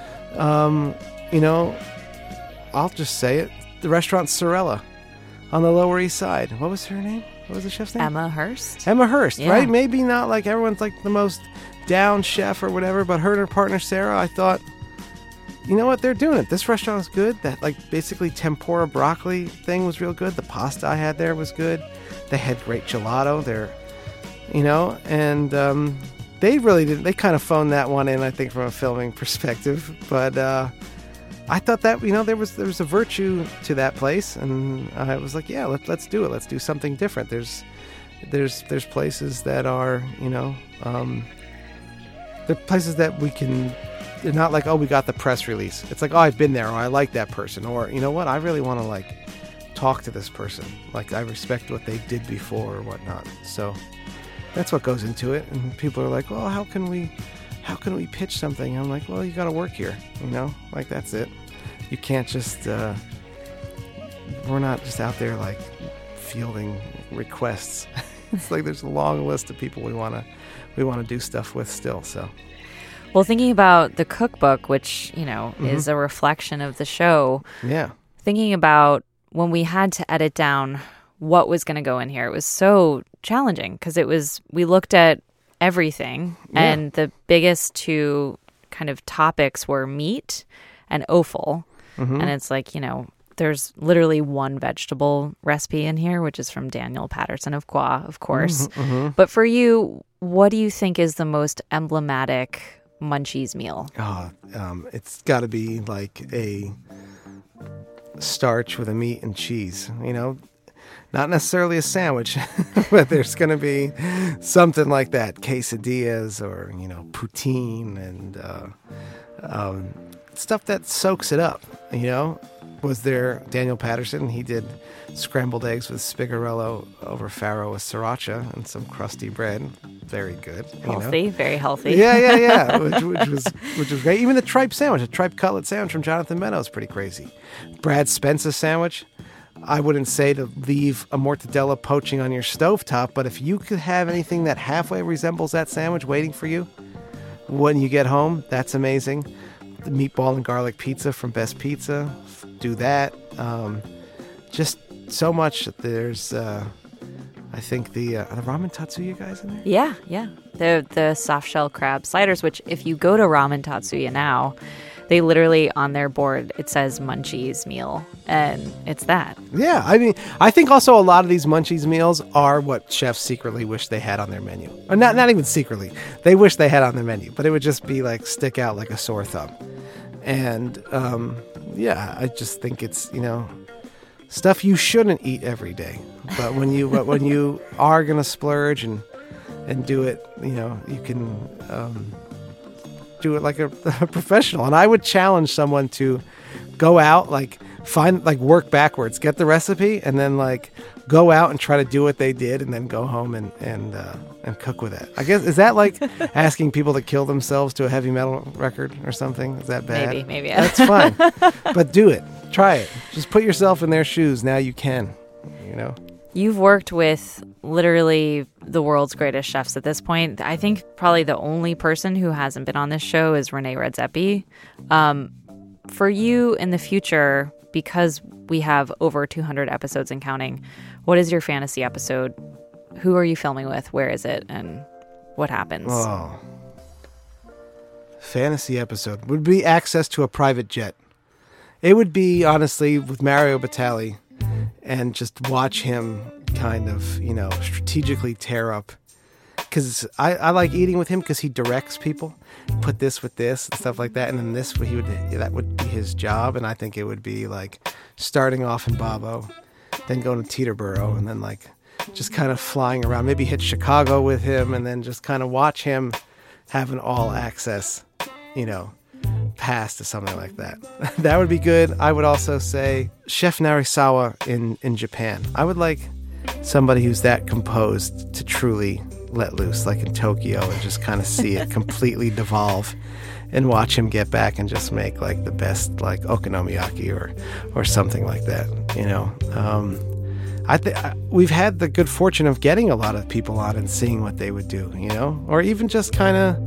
um, you know, I'll just say it. The restaurant Sorella on the Lower East Side. What was her name? What was the chef's name? Emma Hurst. Emma Hurst, yeah. right? Maybe not like everyone's like the most down chef or whatever, but her and her partner Sarah, I thought, you know what, they're doing it. This restaurant is good. That like basically tempura broccoli thing was real good. The pasta I had there was good. They had great gelato there, you know, and um, they really did. They kind of phoned that one in, I think, from a filming perspective. But uh, I thought that, you know, there was there was a virtue to that place, and I was like, yeah, let, let's do it. Let's do something different. There's there's there's places that are, you know, um, they're places that we can. They're not like, oh, we got the press release. It's like, oh, I've been there, or I like that person, or you know what, I really want to like talk to this person. Like I respect what they did before or whatnot. So that's what goes into it. And people are like, well, how can we, how can we pitch something? I'm like, well, you got to work here. You know, like that's it. You can't just. Uh, we're not just out there like fielding requests. It's like there's a long list of people we want to, we want to do stuff with still. So. Well, thinking about the cookbook, which, you know, Mm-hmm. is a reflection of the show. Yeah. Thinking about when we had to edit down what was going to go in here, it was so challenging because it was, we looked at everything Yeah. and the biggest two kind of topics were meat and offal. Mm-hmm. And it's like, you know, there's literally one vegetable recipe in here, which is from Daniel Patterson of Qua, of course. Mm-hmm, mm-hmm. But for you, what do you think is the most emblematic Munchies meal? Oh, um, it's got to be like a starch with a meat and cheese. You know, Not necessarily a sandwich, but there's going to be something like that. Quesadillas or, you know, poutine and uh, um, stuff that soaks it up, you know. Was there Daniel Patterson? He did scrambled eggs with spigarello over farro with sriracha and some crusty bread. Very good. Healthy, you know? Very healthy. Yeah, yeah, yeah. which, which was which was great. Even the tripe sandwich, a tripe cutlet sandwich from Jonathan Meadows, pretty crazy. Brad Spence's sandwich. I wouldn't say to leave a mortadella poaching on your stovetop, but if you could have anything that halfway resembles that sandwich waiting for you when you get home, that's amazing. The meatball and garlic pizza from Best Pizza, do that. Um, just so much. There's, uh, I think, the, uh, are the ramen Tatsuya guys in there? Yeah, yeah. The, the soft shell crab sliders, which if you go to Ramen Tatsuya now, they literally, on their board, it says Munchies meal, and it's that. Yeah, I mean, I think also a lot of these Munchies meals are what chefs secretly wish they had on their menu. Or not, not even secretly. They wish they had on their menu, but it would just be like, stick out like a sore thumb. And, um, yeah, I just think it's, you know, stuff you shouldn't eat every day. But when you, but when you are going to splurge and, and do it, you know, you can... Um, do it like a, a professional. And I would challenge someone to go out, like find, like work backwards, get the recipe, and then like go out and try to do what they did, and then go home and and uh, and cook with it. I guess, is that like asking people to kill themselves to a heavy metal record or something? Is that bad? Maybe, maybe. That's fine. But do it. Try it. Just put yourself in their shoes. Now you can. You know. You've worked with literally the world's greatest chefs at this point. I think probably the only person who hasn't been on this show is Rene Redzepi. Um, for you in the future, because we have over two hundred episodes and counting, what is your fantasy episode? Who are you filming with? Where is it? And what happens? Oh. Fantasy episode would be access to a private jet. It would be, honestly, with Mario Batali, and just watch him kind of, you know, strategically tear up. Because I, I like eating with him because he directs people. Put this with this and stuff like that. And then this, he would that would be his job. And I think it would be like starting off in Babbo, then going to Teterboro, and then like just kind of flying around. Maybe hit Chicago with him, and then just kind of watch him have an all access, you know, pass to something like that. That would be good. I would also say Chef Narisawa in, in Japan. I would like somebody who's that composed to truly let loose, like in Tokyo, and just kind of see it completely devolve and watch him get back and just make like the best like okonomiyaki or or something like that, you know. Um, I think we've had the good fortune of getting a lot of people on and seeing what they would do, you know, or even just kind of.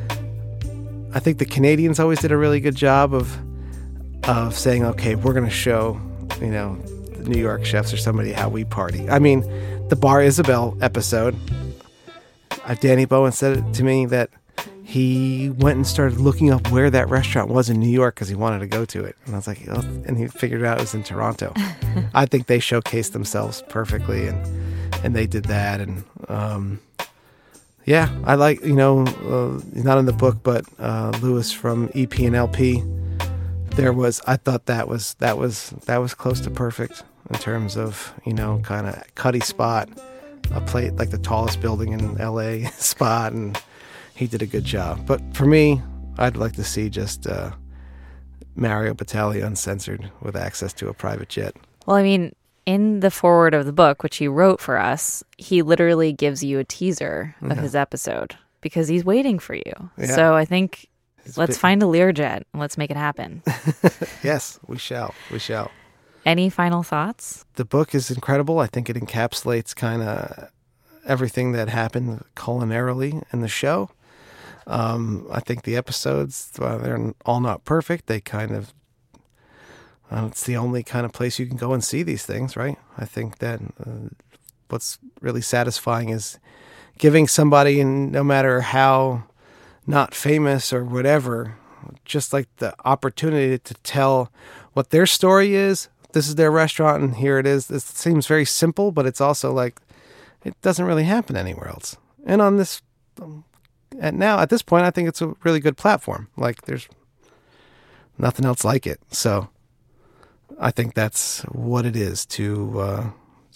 I think the Canadians always did a really good job of of saying, okay, we're going to show, you know, the New York chefs or somebody how we party. I mean, the Bar Isabel episode, uh, Danny Bowen said it to me that he went and started looking up where that restaurant was in New York because he wanted to go to it. And I was like, oh, and he figured out it was in Toronto. I think they showcased themselves perfectly, and and they did that. And um yeah, I like, you know, uh, he's not in the book, but uh, Lewis from E P and L P. There was, I thought that was that was that was close to perfect in terms of, you know, kind of cutty spot, a plate like the tallest building in L A spot, and he did a good job. But for me, I'd like to see just uh, Mario Batali uncensored with access to a private jet. Well, I mean, in the foreword of the book, which he wrote for us, he literally gives you a teaser of Yeah. his episode because he's waiting for you. Yeah. So I think It's let's bit- find a Learjet and let's make it happen. Yes, we shall. We shall. Any final thoughts? The book is incredible. I think it encapsulates kind of everything that happened culinarily in the show. Um, I think the episodes, well, they're all not perfect. They kind of, uh, it's the only kind of place you can go and see these things, right? I think that uh, what's really satisfying is giving somebody, and no matter how not famous or whatever, just like the opportunity to tell what their story is. This is their restaurant, and here it is. This seems very simple, but it's also like it doesn't really happen anywhere else. And on this, um, and now at this point, I think it's a really good platform. Like there's nothing else like it. So I think that's what it is to uh,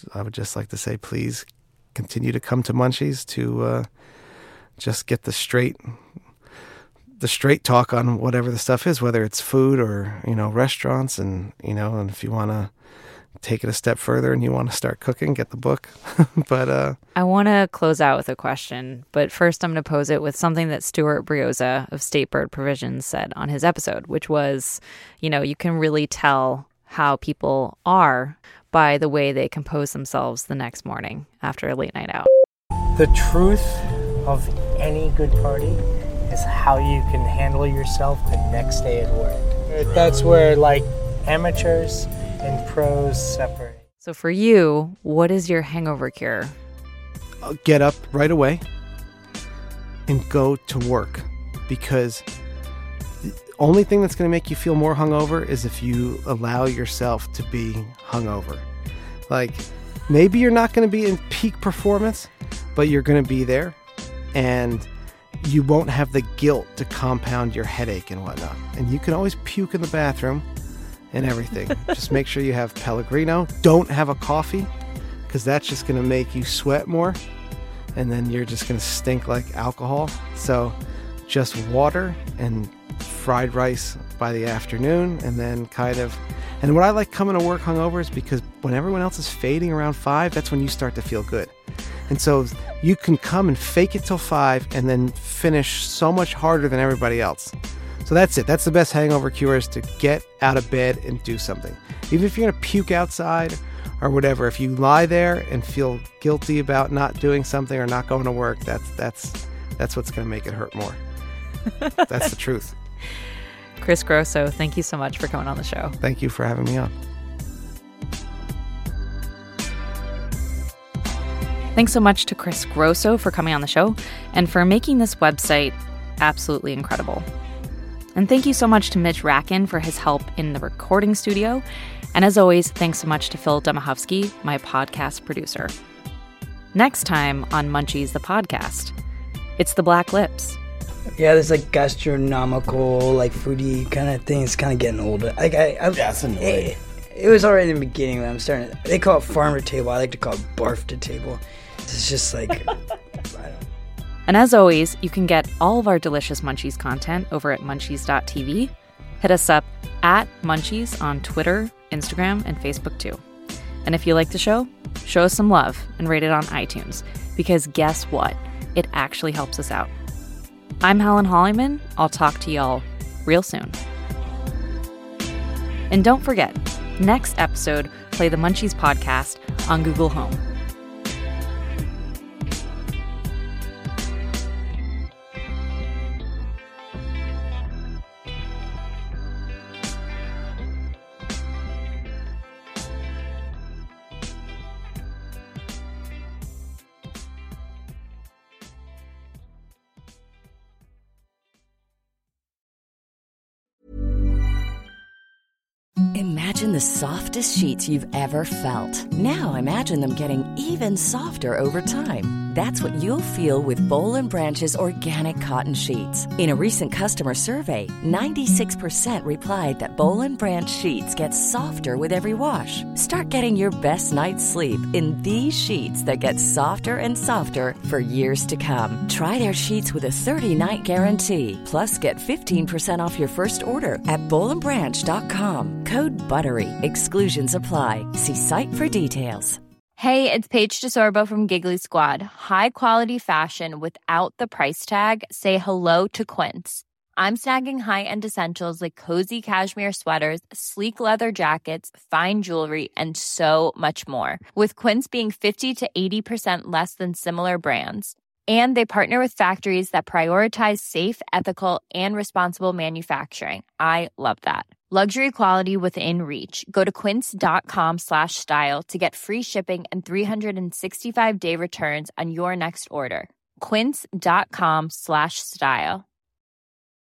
I would just like to say, please continue to come to Munchies to uh, just get the straight, the straight talk on whatever the stuff is, whether it's food or, you know, restaurants. And, you know, and if you want to take it a step further and you want to start cooking, get the book. But uh, I want to close out with a question, but first I'm going to pose it with something that Stuart Brioza of State Bird Provisions said on his episode, which was, you know, you can really tell how people are by the way they compose themselves the next morning after a late night out. The truth of any good party is how you can handle yourself the next day at work. That's where, like, amateurs and pros separate. So for you, what is your hangover cure? I'll get up right away and go to work, because the only thing that's going to make you feel more hungover is if you allow yourself to be hungover. Like, maybe you're not going to be in peak performance, but you're going to be there, and you won't have the guilt to compound your headache and whatnot. And you can always puke in the bathroom and everything. Just make sure you have Pellegrino. Don't have a coffee, because that's just going to make you sweat more, and then you're just going to stink like alcohol. So just water and fried rice by the afternoon, and then kind of... And what I like coming to work hungover is because when everyone else is fading around five, that's when you start to feel good. And so you can come and fake it till five and then finish so much harder than everybody else. So that's it. That's the best hangover cure, is to get out of bed and do something. Even if you're going to puke outside or whatever, if you lie there and feel guilty about not doing something or not going to work, that's that's that's what's going to make it hurt more. That's the truth. Chris Grosso, thank you so much for coming on the show. Thank you for having me on. Thanks so much to Chris Grosso for coming on the show and for making this website absolutely incredible. And thank you so much to Mitch Rackin for his help in the recording studio. And as always, thanks so much to Phil Domahovsky, my podcast producer. Next time on Munchies the Podcast, it's the Black Lips. Yeah, there's like gastronomical, like foodie kind of thing. It's kind of getting older. Like I, I That's annoying. It, it was already in the beginning when I'm starting. To, they call it farm to table. I like to call it barf to table. It's just like. I don't. And as always, you can get all of our delicious Munchies content over at munchies dot t v. Hit us up at Munchies on Twitter, Instagram, and Facebook too. And if you like the show, show us some love and rate it on iTunes, because guess what? It actually helps us out. I'm Helen Hollyman. I'll talk to y'all real soon. And don't forget, next episode, play the Munchies podcast on Google Home. Imagine the softest sheets you've ever felt. Now imagine them getting even softer over time. That's what you'll feel with Boll and Branch's organic cotton sheets. In a recent customer survey, ninety-six percent replied that Boll and Branch sheets get softer with every wash. Start getting your best night's sleep in these sheets that get softer and softer for years to come. Try their sheets with a thirty-night guarantee. Plus, get fifteen percent off your first order at boll and branch dot com. Code BUTTERY. Exclusions apply. See site for details. Hey, it's Paige DeSorbo from Giggly Squad. High quality fashion without the price tag. Say hello to Quince. I'm snagging high-end essentials like cozy cashmere sweaters, sleek leather jackets, fine jewelry, and so much more. With Quince being fifty to eighty percent less than similar brands. And they partner with factories that prioritize safe, ethical, and responsible manufacturing. I love that. Luxury quality within reach. Go to quince dot com slash style to get free shipping and three sixty-five day returns on your next order. Quince dot com slash style.